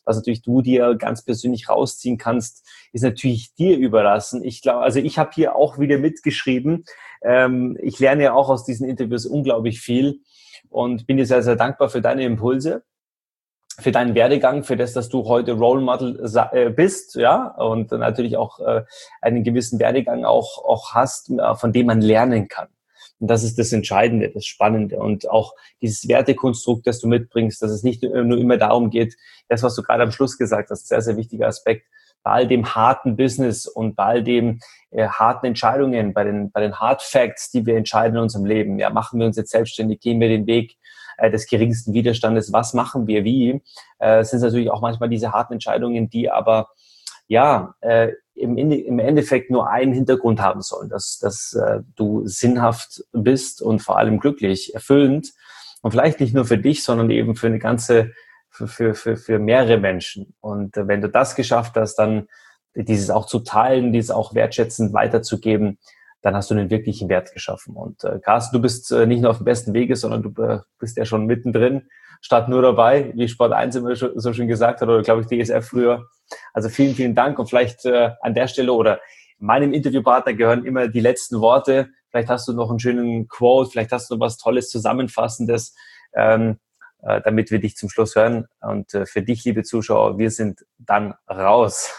was natürlich du dir ganz persönlich rausziehen kannst, ist natürlich dir überlassen. Ich glaube, also ich habe hier auch wieder mitgeschrieben. Ähm, ich lerne ja auch aus diesen Interviews unglaublich viel und bin dir sehr, sehr dankbar für deine Impulse, für deinen Werdegang, für das, dass du heute Role Model bist, ja, und natürlich auch äh, einen gewissen Werdegang auch, auch hast, von dem man lernen kann. Und das ist das Entscheidende, das Spannende und auch dieses Wertekonstrukt, das du mitbringst, dass es nicht nur immer darum geht, das, was du gerade am Schluss gesagt hast, sehr, sehr wichtiger Aspekt, bei all dem harten Business und bei all dem äh, harten Entscheidungen, bei den, bei den Hard Facts, die wir entscheiden in unserem Leben, ja, machen wir uns jetzt selbstständig, gehen wir den Weg des geringsten Widerstandes, was machen wir wie, äh, sind natürlich auch manchmal diese harten Entscheidungen, die aber ja äh, im, im Endeffekt nur einen Hintergrund haben sollen, dass, dass äh, du sinnhaft bist und vor allem glücklich, erfüllend und vielleicht nicht nur für dich, sondern eben für eine ganze, für, für, für, für mehrere Menschen. Und äh, wenn du das geschafft hast, dann dieses auch zu teilen, dieses auch wertschätzend weiterzugeben, dann hast du einen wirklichen Wert geschaffen. Und äh, Carsten, du bist äh, nicht nur auf dem besten Wege, sondern du äh, bist ja schon mittendrin, statt nur dabei, wie Sport eins immer so schön gesagt hat, oder glaube ich D S F früher. Also vielen, vielen Dank und vielleicht äh, an der Stelle oder meinem Interviewpartner gehören immer die letzten Worte. Vielleicht hast du noch einen schönen Quote, vielleicht hast du noch was Tolles, Zusammenfassendes, ähm, äh, damit wir dich zum Schluss hören. Und äh, für dich, liebe Zuschauer, wir sind dann raus.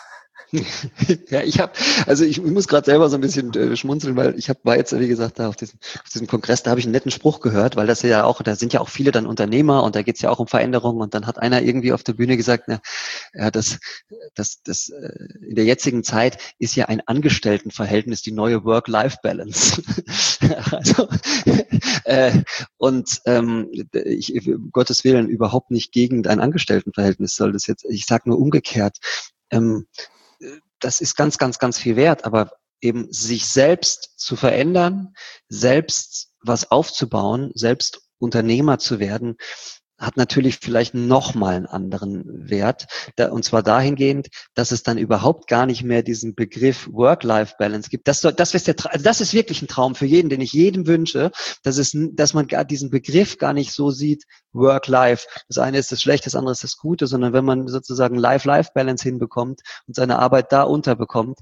Ja, ich habe, also ich, ich muss gerade selber so ein bisschen äh, schmunzeln, weil ich hab, war jetzt, wie gesagt, da auf diesem, auf diesem Kongress, da habe ich einen netten Spruch gehört, weil das ja auch, da sind ja auch viele dann Unternehmer und da geht's ja auch um Veränderungen und dann hat einer irgendwie auf der Bühne gesagt, na, ja, das, das, das äh, in der jetzigen Zeit ist ja ein Angestelltenverhältnis die neue Work-Life-Balance. Also äh, und ähm, ich, um Gottes Willen überhaupt nicht gegen ein Angestelltenverhältnis soll das jetzt, ich sage nur umgekehrt, ähm, das ist ganz, ganz, ganz viel wert, aber eben sich selbst zu verändern, selbst was aufzubauen, selbst Unternehmer zu werden, hat natürlich vielleicht nochmal einen anderen Wert. Da, und zwar dahingehend, dass es dann überhaupt gar nicht mehr diesen Begriff Work-Life-Balance gibt. Das, soll, das, ist der, also das ist wirklich ein Traum für jeden, den ich jedem wünsche, dass, es, dass man gar diesen Begriff gar nicht so sieht, Work-Life. Das eine ist das Schlechte, das andere ist das Gute, sondern wenn man sozusagen Life-Life-Balance hinbekommt und seine Arbeit da unterbekommt,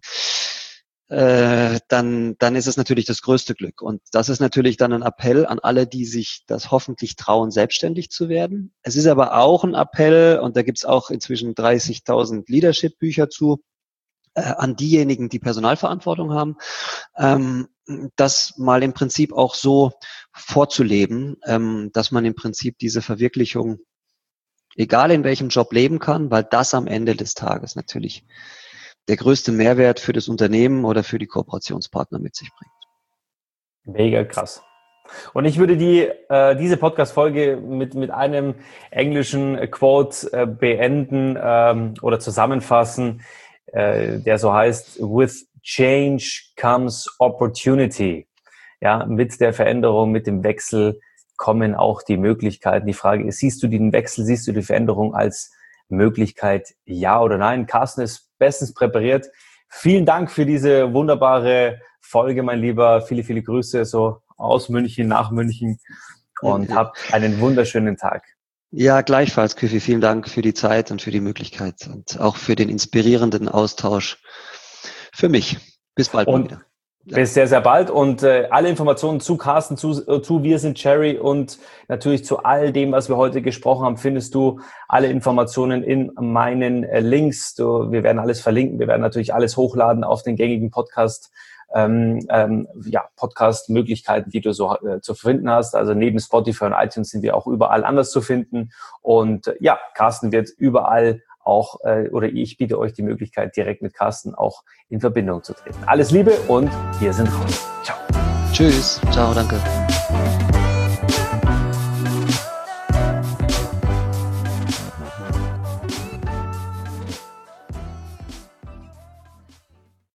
Äh, dann, dann ist es natürlich das größte Glück. Und das ist natürlich dann ein Appell an alle, die sich das hoffentlich trauen, selbstständig zu werden. Es ist aber auch ein Appell, und da gibt's auch inzwischen dreißigtausend Leadership-Bücher zu, äh, an diejenigen, die Personalverantwortung haben, ähm, das mal im Prinzip auch so vorzuleben, ähm, dass man im Prinzip diese Verwirklichung, egal in welchem Job, leben kann, weil das am Ende des Tages natürlich der größte Mehrwert für das Unternehmen oder für die Kooperationspartner mit sich bringt. Mega krass. Und ich würde die äh, diese Podcast-Folge mit mit einem englischen Quote äh, beenden ähm, oder zusammenfassen, äh, der so heißt: With change comes opportunity. Ja, mit der Veränderung, mit dem Wechsel kommen auch die Möglichkeiten. Die Frage ist: Siehst du den Wechsel, siehst du die Veränderung als Möglichkeit, ja oder nein? Carsten ist bestens präpariert. Vielen Dank für diese wunderbare Folge, mein Lieber. Viele, viele Grüße so aus München, nach München und ja. Habt einen wunderschönen Tag. Ja, gleichfalls, Küffi. Vielen Dank für die Zeit und für die Möglichkeit und auch für den inspirierenden Austausch für mich. Bis bald und mal wieder. Ja. Bis sehr, sehr bald und äh, alle Informationen zu Carsten, zu, äh, zu Wir sind Cherry und natürlich zu all dem, was wir heute gesprochen haben, findest du alle Informationen in meinen äh, Links. Du, wir werden alles verlinken, wir werden natürlich alles hochladen auf den gängigen Podcast, ähm, ähm, ja, Podcast-Möglichkeiten, die du so äh, zu finden hast. Also neben Spotify und iTunes sind wir auch überall anders zu finden und äh, ja, Carsten wird überall auch, äh, oder ich biete euch die Möglichkeit, direkt mit Carsten auch in Verbindung zu treten. Alles Liebe und wir sind raus. Ciao. Tschüss. Ciao, danke.